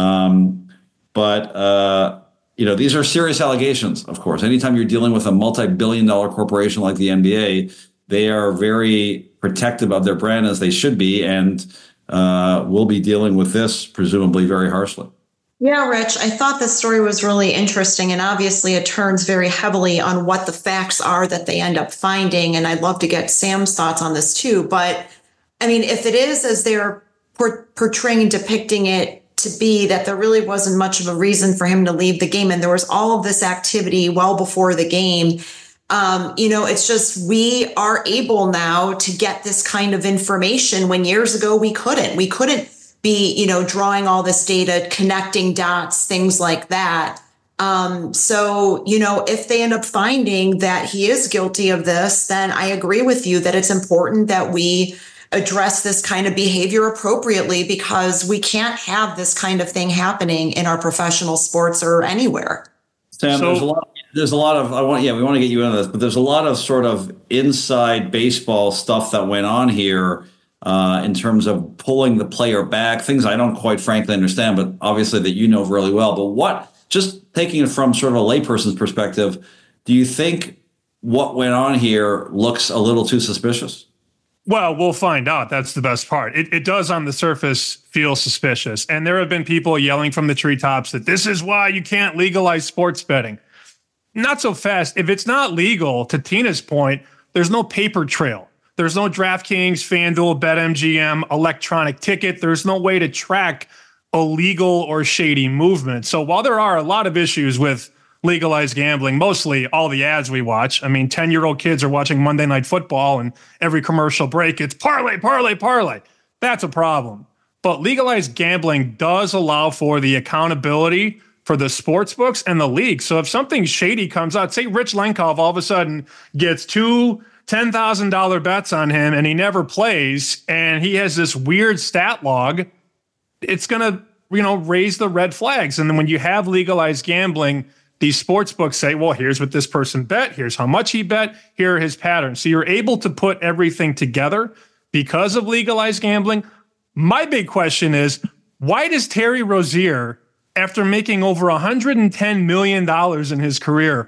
Um, but, uh, you know, these are serious allegations, of course. Anytime you're dealing with a multi-billion dollar corporation like the N B A, they are very protective of their brand, as they should be, and uh, will be dealing with this presumably very harshly. Yeah, Rich, I thought this story was really interesting, and obviously it turns very heavily on what the facts are that they end up finding, and I'd love to get Sam's thoughts on this too. But, I mean, if it is as they're por- portraying and depicting it to be, that there really wasn't much of a reason for him to leave the game, and there was all of this activity well before the game, um, you know, it's just we are able now to get this kind of information when years ago we couldn't. We couldn't be, you know, drawing all this data, connecting dots, things like that. Um, so, you know, if they end up finding that he is guilty of this, then I agree with you that it's important that we address this kind of behavior appropriately, because we can't have this kind of thing happening in our professional sports or anywhere. Sam, so, there's a lot. There's a lot of I want. Yeah, we want to get you into this, but there's a lot of sort of inside baseball stuff that went on here. Uh, in terms of pulling the player back, things I don't quite frankly understand, but obviously that you know really well. But what, just taking it from sort of a layperson's perspective, do you think what went on here looks a little too suspicious? Well, we'll find out. That's the best part. It, it does on the surface feel suspicious. And there have been people yelling from the treetops that this is why you can't legalize sports betting. Not so fast. If it's not legal, to Tina's point, there's no paper trail. There's no DraftKings, FanDuel, BetMGM, electronic ticket. There's no way to track illegal or shady movement. So while there are a lot of issues with legalized gambling, mostly all the ads we watch, I mean, ten-year-old kids are watching Monday Night Football, and every commercial break, it's parlay, parlay, parlay. That's a problem. But legalized gambling does allow for the accountability for the sports books and the league. So if something shady comes out, say Rich Lenkov all of a sudden gets two ten thousand dollars bets on him and he never plays, and he has this weird stat log, it's going to, you know, raise the red flags. And then when you have legalized gambling, these sports books say, well, here's what this person bet. Here's how much he bet. Here are his patterns. So you're able to put everything together because of legalized gambling. My big question is, why does Terry Rozier, after making over one hundred ten million dollars in his career,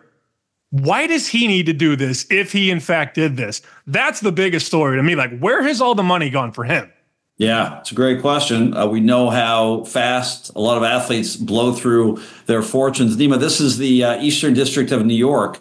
why does he need to do this if he, in fact, did this? That's the biggest story to me. Like, where has all the money gone for him? Yeah, it's a great question. Uh, we know how fast a lot of athletes blow through their fortunes. Nima, this is the uh, Eastern District of New York,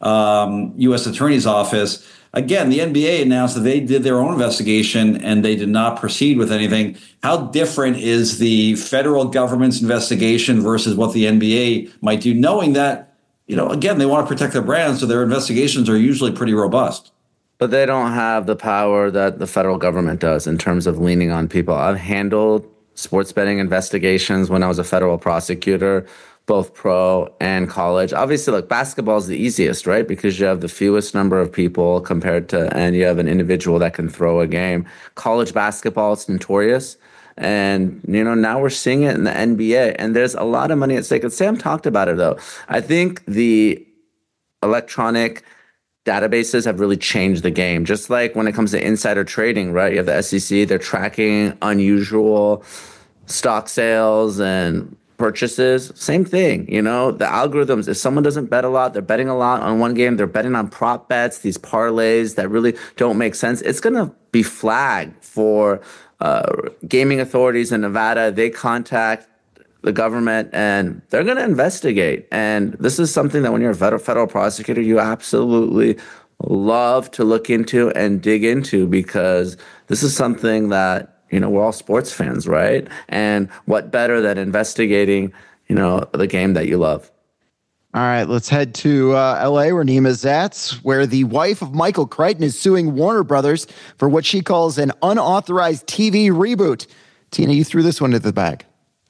um, U S Attorney's Office. Again, the N B A announced that they did their own investigation and they did not proceed with anything. How different is the federal government's investigation versus what the N B A might do, knowing that, you know, again, they want to protect their brand, so their investigations are usually pretty robust. But they don't have the power that the federal government does in terms of leaning on people. I've handled sports betting investigations when I was a federal prosecutor, both pro and college. Obviously, like, basketball is the easiest, right? Because you have the fewest number of people compared to, and you have an individual that can throw a game. College basketball is notorious. And, you know, now we're seeing it in the N B A, and there's a lot of money at stake. And Sam talked about it, though. I think the electronic databases have really changed the game. Just like when it comes to insider trading, right? You have the S E C, they're tracking unusual stock sales and purchases. Same thing, you know, the algorithms, if someone doesn't bet a lot, they're betting a lot on one game, they're betting on prop bets, these parlays that really don't make sense. It's going to be flagged for uh, gaming authorities in Nevada. They contact the government, and they're going to investigate. And this is something that when you're a federal, federal prosecutor, you absolutely love to look into and dig into, because this is something that, you know, we're all sports fans, right? And what better than investigating, you know, the game that you love. All right, let's head to uh, L A, where Nima's at, where the wife of Michael Crichton is suing Warner Brothers for what she calls an unauthorized T V reboot. Tina, you threw this one into the bag.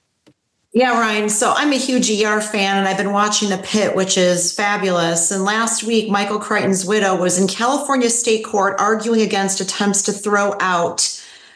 Yeah, Ryan. So I'm a huge E R fan, and I've been watching The Pitt, which is fabulous. And last week, Michael Crichton's widow was in California state court arguing against attempts to throw out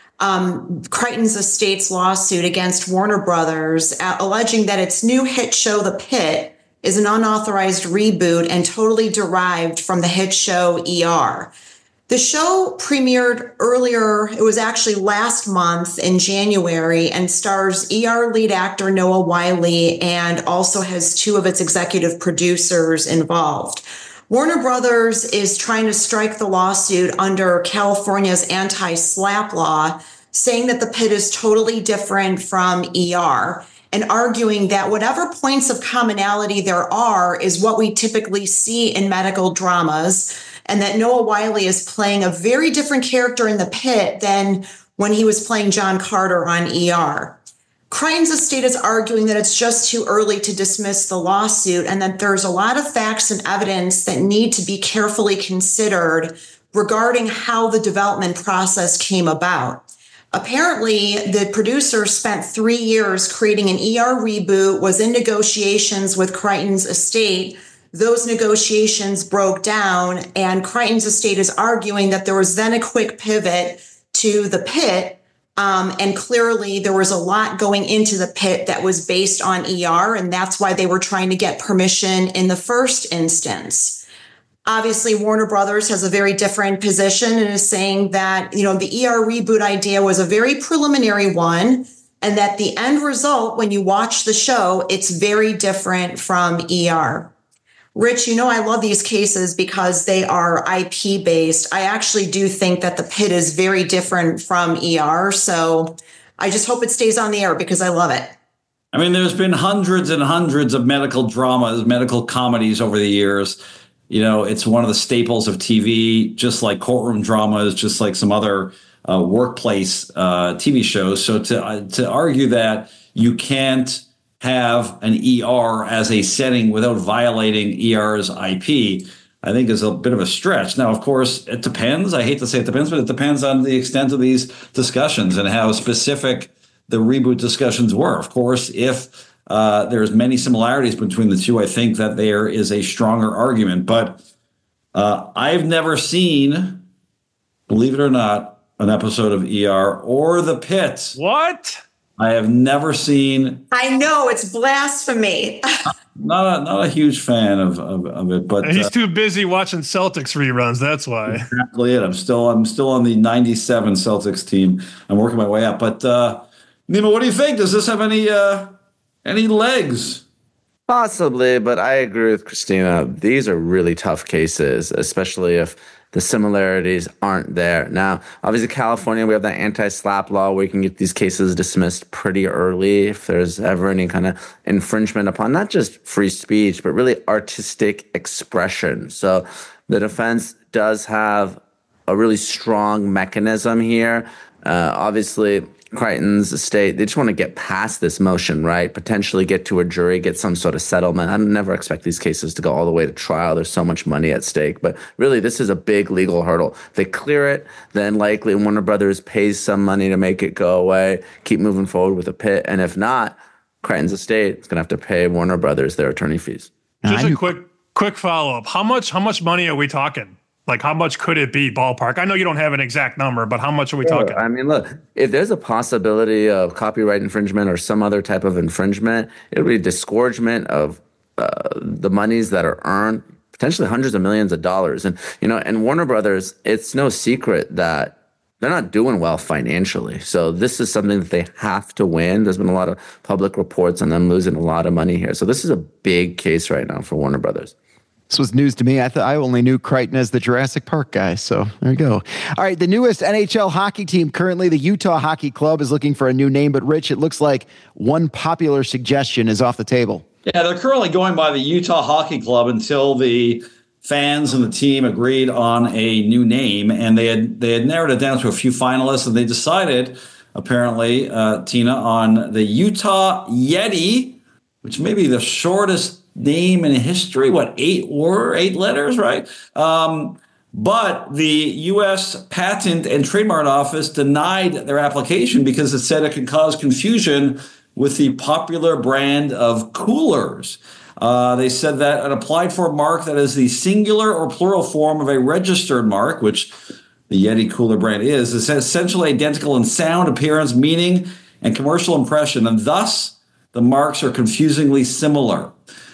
um, Crichton's estate's lawsuit against Warner Brothers, uh, alleging that its new hit show, The Pitt, is an unauthorized reboot and totally derived from the hit show E R. The show premiered earlier, it was actually last month in January, and stars E R lead actor Noah Wyle and also has two of its executive producers involved. Warner Brothers is trying to strike the lawsuit under California's anti-SLAPP law, saying that The Pitt is totally different from E R, and arguing that whatever points of commonality there are is what we typically see in medical dramas, and that Noah Wyle is playing a very different character in The Pitt than when he was playing John Carter on E R. Crichton's estate is arguing that it's just too early to dismiss the lawsuit, and that there's a lot of facts and evidence that need to be carefully considered regarding how the development process came about. Apparently, the producer spent three years creating an E R reboot, was in negotiations with Crichton's estate. Those negotiations broke down, and Crichton's estate is arguing that there was then a quick pivot to The Pitt, um, and clearly there was a lot going into The Pitt that was based on E R, and that's why they were trying to get permission in the first instance. Obviously, Warner Brothers has a very different position and is saying that, you know, the E R reboot idea was a very preliminary one, and that the end result, when you watch the show, it's very different from E R. Rich, you know I love these cases because they are I P based. I actually do think that The Pitt is very different from E R, so I just hope it stays on the air because I love it. I mean, there's been hundreds and hundreds of medical dramas, medical comedies over the years. You know, it's one of the staples of T V, just like courtroom dramas, just like some other uh, workplace uh, T V shows. So to uh, to argue that you can't have an E R as a setting without violating E R's I P, I think is a bit of a stretch. Now, of course, it depends. I hate to say it depends, but it depends on the extent of these discussions and how specific the reboot discussions were. Of course, if Uh, there's many similarities between the two, I think that there is a stronger argument. But uh, I've never seen, believe it or not, an episode of E R or The Pitt. What? I have never seen. I know, it's blasphemy. Not a, not a huge fan of, of, of it, but he's uh, too busy watching Celtics reruns. That's why. Exactly it. I'm still I'm still on the ninety-seven Celtics team. I'm working my way up. But uh, Nima, what do you think? Does this have any uh, any legs? Possibly, but I agree with Christina. These are really tough cases, especially if the similarities aren't there. Now, obviously, California, we have that anti-SLAPP law where you can get these cases dismissed pretty early if there's ever any kind of infringement upon not just free speech, but really artistic expression. So the defense does have a really strong mechanism here. Uh, obviously, Crichton's estate, they just want to get past this motion, right? Potentially get to a jury, get some sort of settlement. I never expect these cases to go all the way to trial. There's so much money at stake. But really, this is a big legal hurdle. If they clear it, then likely Warner Brothers pays some money to make it go away, keep moving forward with a Pitt. And if not, Crichton's estate is going to have to pay Warner Brothers their attorney fees. Just a quick quick follow-up. How much, how much money are we talking? Like, how much could it be, ballpark? I know you don't have an exact number, but how much are we Sure. talking? I mean, look, if there's a possibility of copyright infringement or some other type of infringement, it would be disgorgement of uh, the monies that are earned, potentially hundreds of millions of dollars. And, you know, and Warner Brothers, it's no secret that they're not doing well financially. So this is something that they have to win. There's been a lot of public reports on them losing a lot of money here. So this is a big case right now for Warner Brothers. This was news to me. I thought I only knew Crichton as the Jurassic Park guy. So there you go. All right. The newest N H L hockey team, currently the Utah Hockey Club, is looking for a new name. But Rich, it looks like one popular suggestion is off the table. Yeah, they're currently going by the Utah Hockey Club until the fans and the team agreed on a new name. And they had they had narrowed it down to a few finalists, and they decided, apparently, uh, Tina, on the Utah Yeti, which may be the shortest name in history, what, eight or eight letters, right? Um, but the U S Patent and Trademark Office denied their application because it said it could cause confusion with the popular brand of coolers. Uh, they said that an applied for mark that is the singular or plural form of a registered mark, which the Yeti cooler brand is, is essentially identical in sound, appearance, meaning, and commercial impression, and thus the marks are confusingly similar.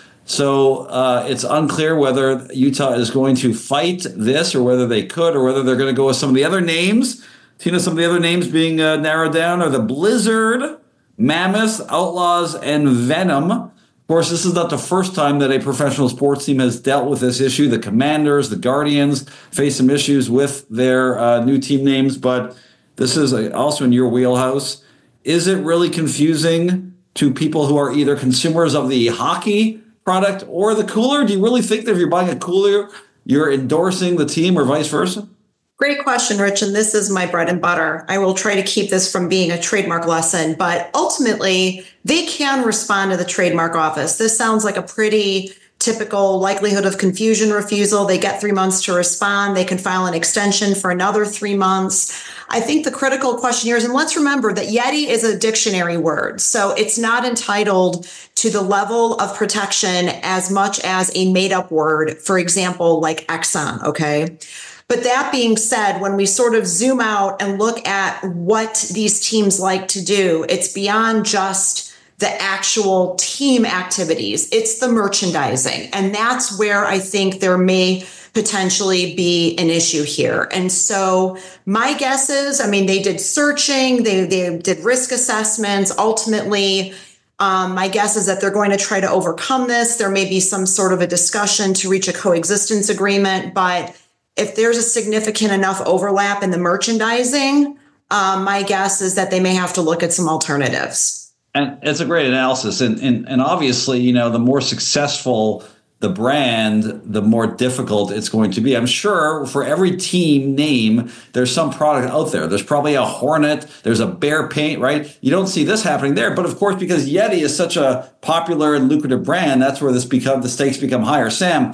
So uh, it's unclear whether Utah is going to fight this or whether they could or whether they're going to go with some of the other names. Tina, some of the other names being uh, narrowed down are the Blizzard, Mammoth, Outlaws, and Venom. Of course, this is not the first time that a professional sports team has dealt with this issue. The Commanders, the Guardians face some issues with their uh, new team names, but this is also in your wheelhouse. Is it really confusing to people who are either consumers of the hockey product or the cooler? Do you really think that if you're buying a cooler, you're endorsing the team or vice versa? Great question, Rich. And this is my bread and butter. I will try to keep this from being a trademark lesson, but ultimately they can respond to the trademark office. This sounds like a pretty typical likelihood of confusion refusal. They get three months to respond. They can file an extension for another three months. I think the critical question here is, and let's remember that Yeti is a dictionary word, so it's not entitled to the level of protection as much as a made-up word, for example, like Exxon, okay? But that being said, when we sort of zoom out and look at what these teams like to do, it's beyond just the actual team activities. It's the merchandising. And that's where I think there may potentially be an issue here. And so my guess is, I mean, they did searching, they, they did risk assessments. Ultimately, um, my guess is that they're going to try to overcome this. There may be some sort of a discussion to reach a coexistence agreement. But if there's a significant enough overlap in the merchandising, um, my guess is that they may have to look at some alternatives. And it's a great analysis. And, and, and obviously, you know, the more successful the brand, the more difficult it's going to be. I'm sure for every team name, there's some product out there. There's probably a Hornet. There's a Bear Paint, right? You don't see this happening there. But of course, because Yeti is such a popular and lucrative brand, that's where this become the stakes become higher. Sam,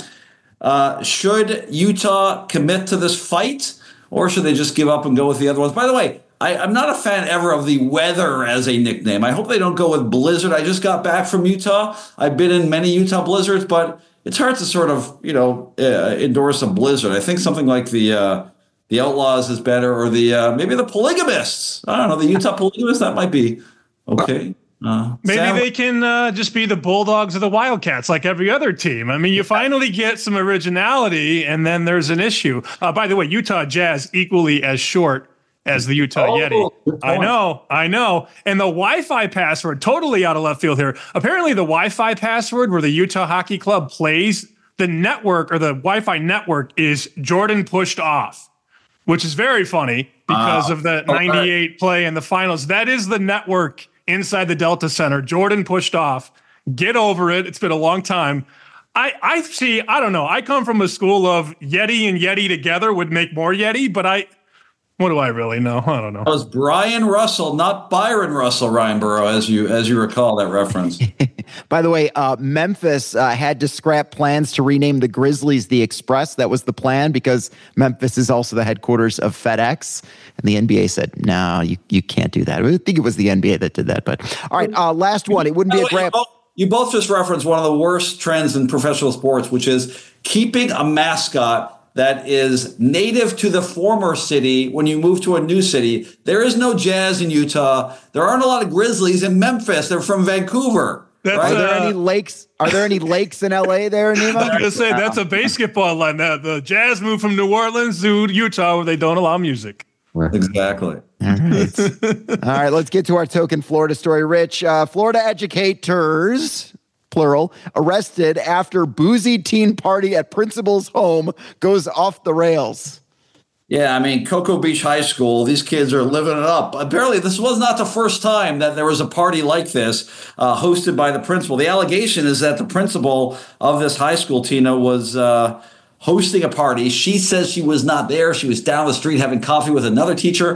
uh, should Utah commit to this fight, or should they just give up and go with the other ones? By the way, I, I'm not a fan ever of the weather as a nickname. I hope they don't go with Blizzard. I just got back from Utah. I've been in many Utah blizzards, but it's hard to sort of, you know, uh, endorse a blizzard. I think something like the uh, the Outlaws is better, or the uh, maybe the Polygamists. I don't know, the Utah Polygamists, that might be okay. Uh, maybe Sam? they can uh, just be the Bulldogs or the Wildcats like every other team. I mean, you finally get some originality, and then there's an issue. Uh, by the way, Utah Jazz equally as short as the Utah oh, Yeti. I know, I know. And the Wi-Fi password, totally out of left field here. Apparently the Wi-Fi password where the Utah Hockey Club plays, the network or the Wi-Fi network is Jordan pushed off, which is very funny because uh, of the ninety-eight okay. play in the finals. That is the network inside the Delta Center. Jordan pushed off. Get over it. It's been a long time. I, I see, I don't know. I come from a school of Yeti and Yeti together would make more Yeti, but I... What do I really know? I don't know. It was Brian Russell, not Byron Russell, Ryan Burrow, as you as you recall that reference. By the way, uh, Memphis uh, had to scrap plans to rename the Grizzlies the Express. That was the plan because Memphis is also the headquarters of FedEx. And the N B A said, no, you, you can't do that. I think it was the N B A that did that. But all right, uh, last one. It wouldn't be a grab. You both just referenced one of the worst trends in professional sports, which is keeping a mascot that is native to the former city when you move to a new city. There is no Jazz in Utah. There aren't a lot of Grizzlies in Memphis. They're from Vancouver. That's, right? Are there uh, any lakes? Are there any lakes in L A there, Nima? I was going to say, that's a basketball line. The, the Jazz moved from New Orleans to Utah where they don't allow music. Exactly. All right. All right, let's get to our token Florida story. Rich, uh, Florida educators plural, arrested after boozy teen party at principal's home goes off the rails. Yeah, I mean, Cocoa Beach High School, these kids are living it up. Apparently, this was not the first time that there was a party like this uh, hosted by the principal. The allegation is that the principal of this high school, Tina, was uh, hosting a party. She says she was not there. She was down the street having coffee with another teacher.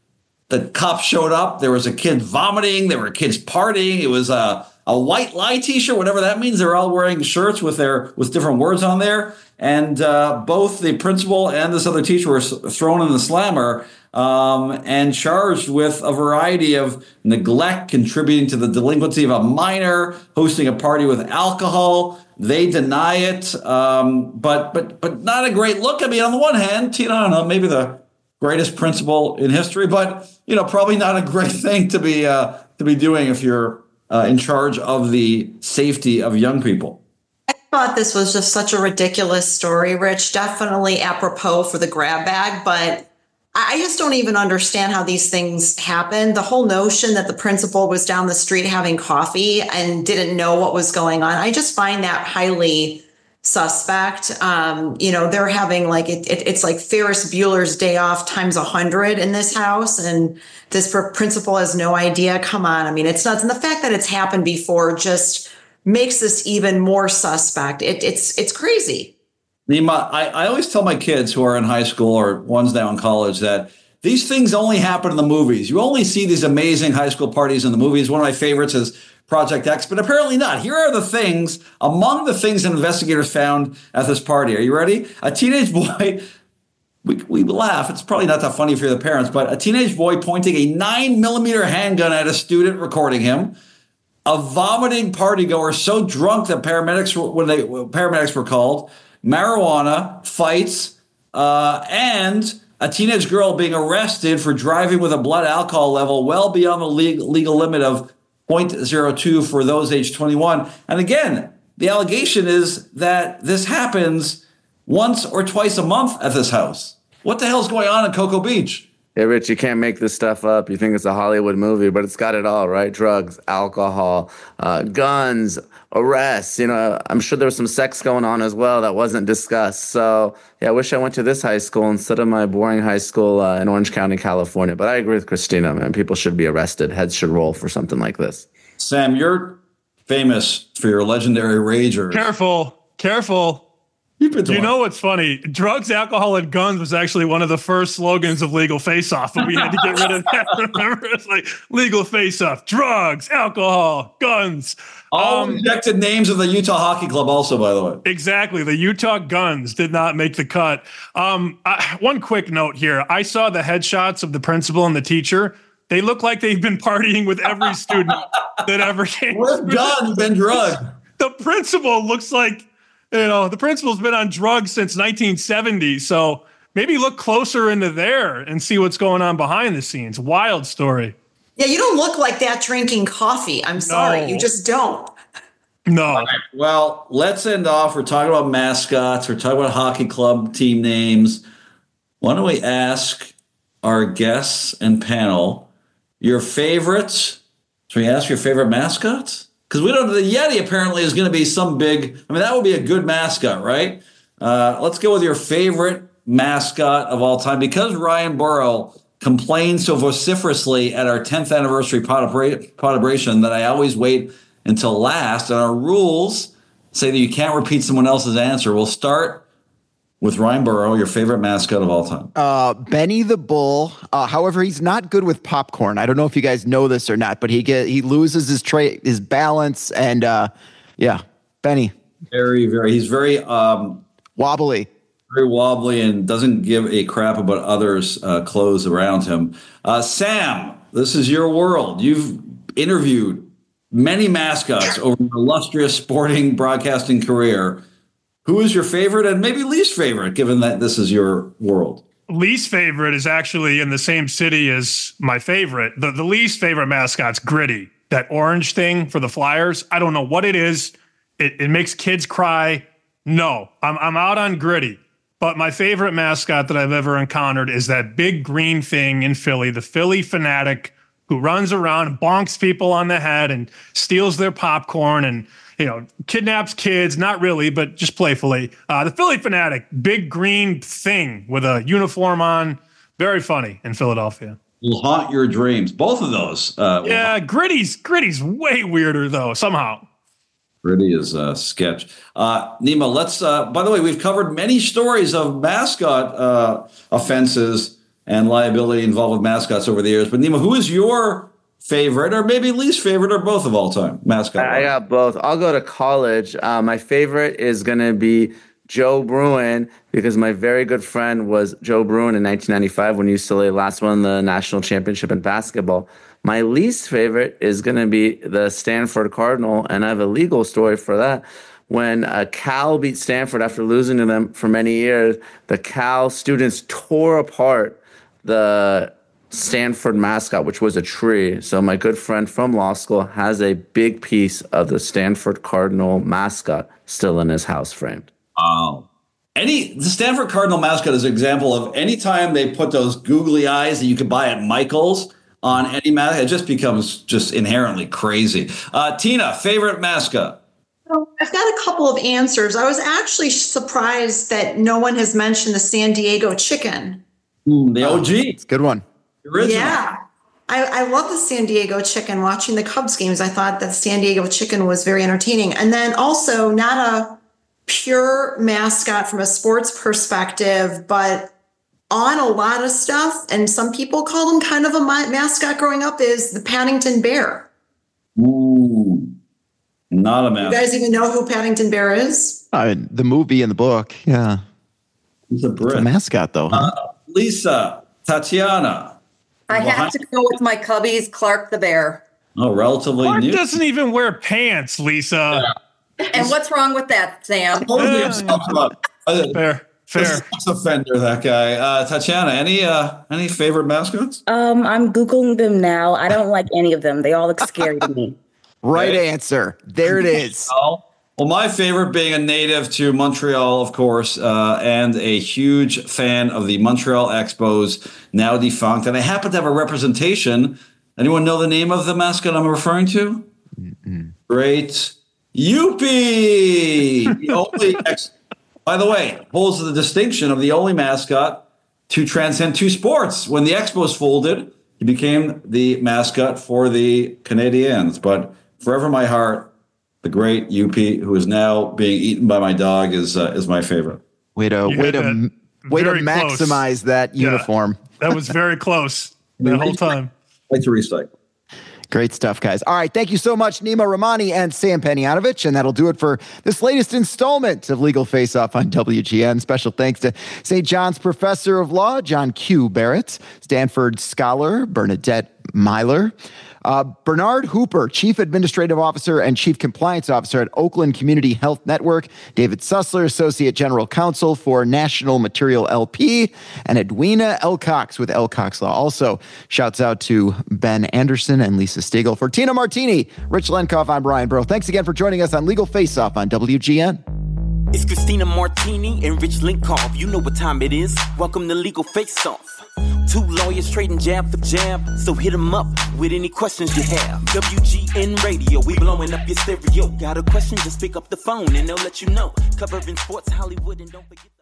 The cops showed up. There was a kid vomiting. There were kids partying. It was a, a white lie t-shirt, whatever that means. They were all wearing shirts with their with different words on there. And uh, both the principal and this other teacher were thrown in the slammer um, and charged with a variety of neglect, contributing to the delinquency of a minor, hosting a party with alcohol. They deny it, um, but but but not a great look. I mean, on the one hand, Tina, I don't know, maybe the greatest principal in history, but you know, probably not a great thing to be uh, to be doing if you're uh, in charge of the safety of young people. I thought this was just such a ridiculous story, Rich. Definitely apropos for the grab bag, but I just don't even understand how these things happen. The whole notion that the principal was down the street having coffee and didn't know what was going on, I just find that highly suspect. Um, you know, they're having like, it, it, it's like Ferris Bueller's Day Off times a hundred in this house. And this principal has no idea. Come on. I mean, it's nuts. And the fact that it's happened before just makes this even more suspect. It, it's it's crazy. Nima, I, I always tell my kids who are in high school or ones now in college that these things only happen in the movies. You only see these amazing high school parties in the movies. One of my favorites is Project X, but apparently not. Here are the things, among the things that investigators found at this party. Are you ready? A teenage boy, we, we laugh. It's probably not that funny for the parents, but a teenage boy pointing a nine millimeter handgun at a student, recording him. A vomiting partygoer so drunk that paramedics were, when they paramedics were called, marijuana, fights, uh, and a teenage girl being arrested for driving with a blood alcohol level well beyond the legal, legal limit of zero point zero two for those age twenty-one. And again, the allegation is that this happens once or twice a month at this house. What the hell's going on in Cocoa Beach? Yeah, Rich, you can't make this stuff up. You think it's a Hollywood movie, but it's got it all, right? Drugs, alcohol, uh, guns, arrests. You know, I'm sure there was some sex going on as well that wasn't discussed. So, yeah, I wish I went to this high school instead of my boring high school uh, in Orange County, California. But I agree with Christina, man. People should be arrested. Heads should roll for something like this. Sam, you're famous for your legendary ragers. Careful, careful. You know what's funny? Drugs, alcohol, and guns was actually one of the first slogans of Legal Face Off, but we had to get rid of that. Remember? It's like Legal Face Off, drugs, alcohol, guns. All um, rejected names of the Utah Hockey Club also, by the way. Exactly. The Utah Guns did not make the cut. Um, I, one quick note here. I saw the headshots of the principal and the teacher. They look like they've been partying with every student that ever came. With guns and drugs. The principal looks like, you know, the principal's been on drugs since nineteen seventy. So maybe look closer into there and see what's going on behind the scenes. Wild story. Yeah, you don't look like that drinking coffee. I'm sorry. No. You just don't. No. Right. Well, let's end off. We're talking about mascots. We're talking about hockey club team names. Why don't we ask our guests and panel your favorites? Should we ask your favorite mascots? Because we don't. The Yeti apparently is going to be some big. I mean, that would be a good mascot, right? Uh, let's go with your favorite mascot of all time. Because Ryan Burrow complained so vociferously at our tenth anniversary podabration that I always wait until last, and our rules say that you can't repeat someone else's answer. We'll start with Ryan Burrow, your favorite mascot of all time. Uh, Benny the Bull. Uh, however, he's not good with popcorn. I don't know if you guys know this or not, but he get he loses his tra- his balance, and uh, yeah, Benny. Very, very. He's very um, wobbly. Very wobbly and doesn't give a crap about others' uh, clothes around him. Uh, Sam, this is your world. You've interviewed many mascots over your illustrious sporting broadcasting career. Who is your favorite and maybe least favorite, given that this is your world? Least favorite is actually in the same city as my favorite. The, the least favorite mascot's Gritty. That orange thing for the Flyers. I don't know what it is. It, it makes kids cry. No, I'm, I'm out on Gritty. But my favorite mascot that I've ever encountered is that big green thing in Philly, the Philly Fanatic who runs around and bonks people on the head and steals their popcorn and, you know, kidnaps kids. Not really, but just playfully. Uh, the Phillie Phanatic, big green thing with a uniform on. Very funny in Philadelphia. Will haunt your dreams. Both of those. Uh, yeah, Gritty's Gritty's way weirder, though, somehow. Gritty is a sketch. Uh, Nima, let's, uh, by the way, we've covered many stories of mascot uh, offenses and liability involved with mascots over the years. But Nima, who is your favorite or maybe least favorite or both of all time mascot? I got both. I'll go to college. Uh, my favorite is going to be Joe Bruin, because my very good friend was Joe Bruin in nineteen ninety-five when U C L A last won the national championship in basketball. My least favorite is going to be the Stanford Cardinal, and I have a legal story for that. When uh, Cal beat Stanford after losing to them for many years, the Cal students tore apart the Stanford mascot, which was a tree. So my good friend from law school has a big piece of the Stanford Cardinal mascot still in his house framed. Wow. Any the Stanford Cardinal mascot is an example of any time they put those googly eyes that you could buy at Michael's on any mascot, it just becomes just inherently crazy. Uh, Tina, favorite mascot? Well, I've got a couple of answers. I was actually surprised that no one has mentioned the San Diego chicken. Mm, the O G. It's a good one. Original. Yeah. I, I love the San Diego chicken. Watching the Cubs games, I thought that San Diego chicken was very entertaining. And then also not a pure mascot from a sports perspective, but on a lot of stuff, and some people call him kind of a mascot growing up, is the Paddington Bear. Ooh, not a mascot. You guys even know who Paddington Bear is? Uh, the movie and the book, yeah. He's a Brit. It's a mascot, though. Huh? Uh, Lisa, Tatiana. I have to go with my Cubbies, Clark the Bear. Oh, relatively Clark new. doesn't even wear pants, Lisa. Yeah. And what's wrong with that, Sam? Totally Fair, fair. Sex offender, that guy. Uh, Tatiana, any uh, any favorite mascots? Um, I'm Googling them now. I don't like any of them. They all look scary to me. Right okay. Answer. There it is. Well, my favorite being a native to Montreal, of course, uh, and a huge fan of the Montreal Expos, now defunct. And I happen to have a representation. Anyone know the name of the mascot I'm referring to? Mm-mm. Great. Youppi! The only ex- By the way, holds the distinction of the only mascot to transcend two sports. When the Expos folded, he became the mascot for the Canadiens. But forever my heart, the great Youppi, who is now being eaten by my dog, is uh, is my favorite. Way to way to way to maximize close. that uniform. Yeah, that was very close the whole time. Like to recycle. Great stuff, guys. All right, thank you so much, Nima Rahmani and Sam Panayotovich, and that'll do it for this latest installment of Legal Face Off on W G N. Special thanks to Saint John's Professor of Law, John Q. Barrett, Stanford Scholar, Bernadette Myler, Uh, Bernard Hooper, Chief Administrative Officer and Chief Compliance Officer at Oakland Community Health Network, David Sussler, Associate General Counsel for National Material L P, and Edwina Elcox with Elcox Law. Also, shouts out to Ben Anderson and Lisa Stiegel. For Tina Martini, Rich Lenkoff, I'm Brian Bro. Thanks again for joining us on Legal Face Off on W G N. It's Christina Martini and Rich Lenkoff. You know what time it is. Welcome to Legal Face Off. Two lawyers trading jab for jab, so hit them up with any questions you have. W G N Radio, we blowing up your stereo. Got a question, just pick up the phone and they'll let you know. Covering sports, Hollywood, and don't forget...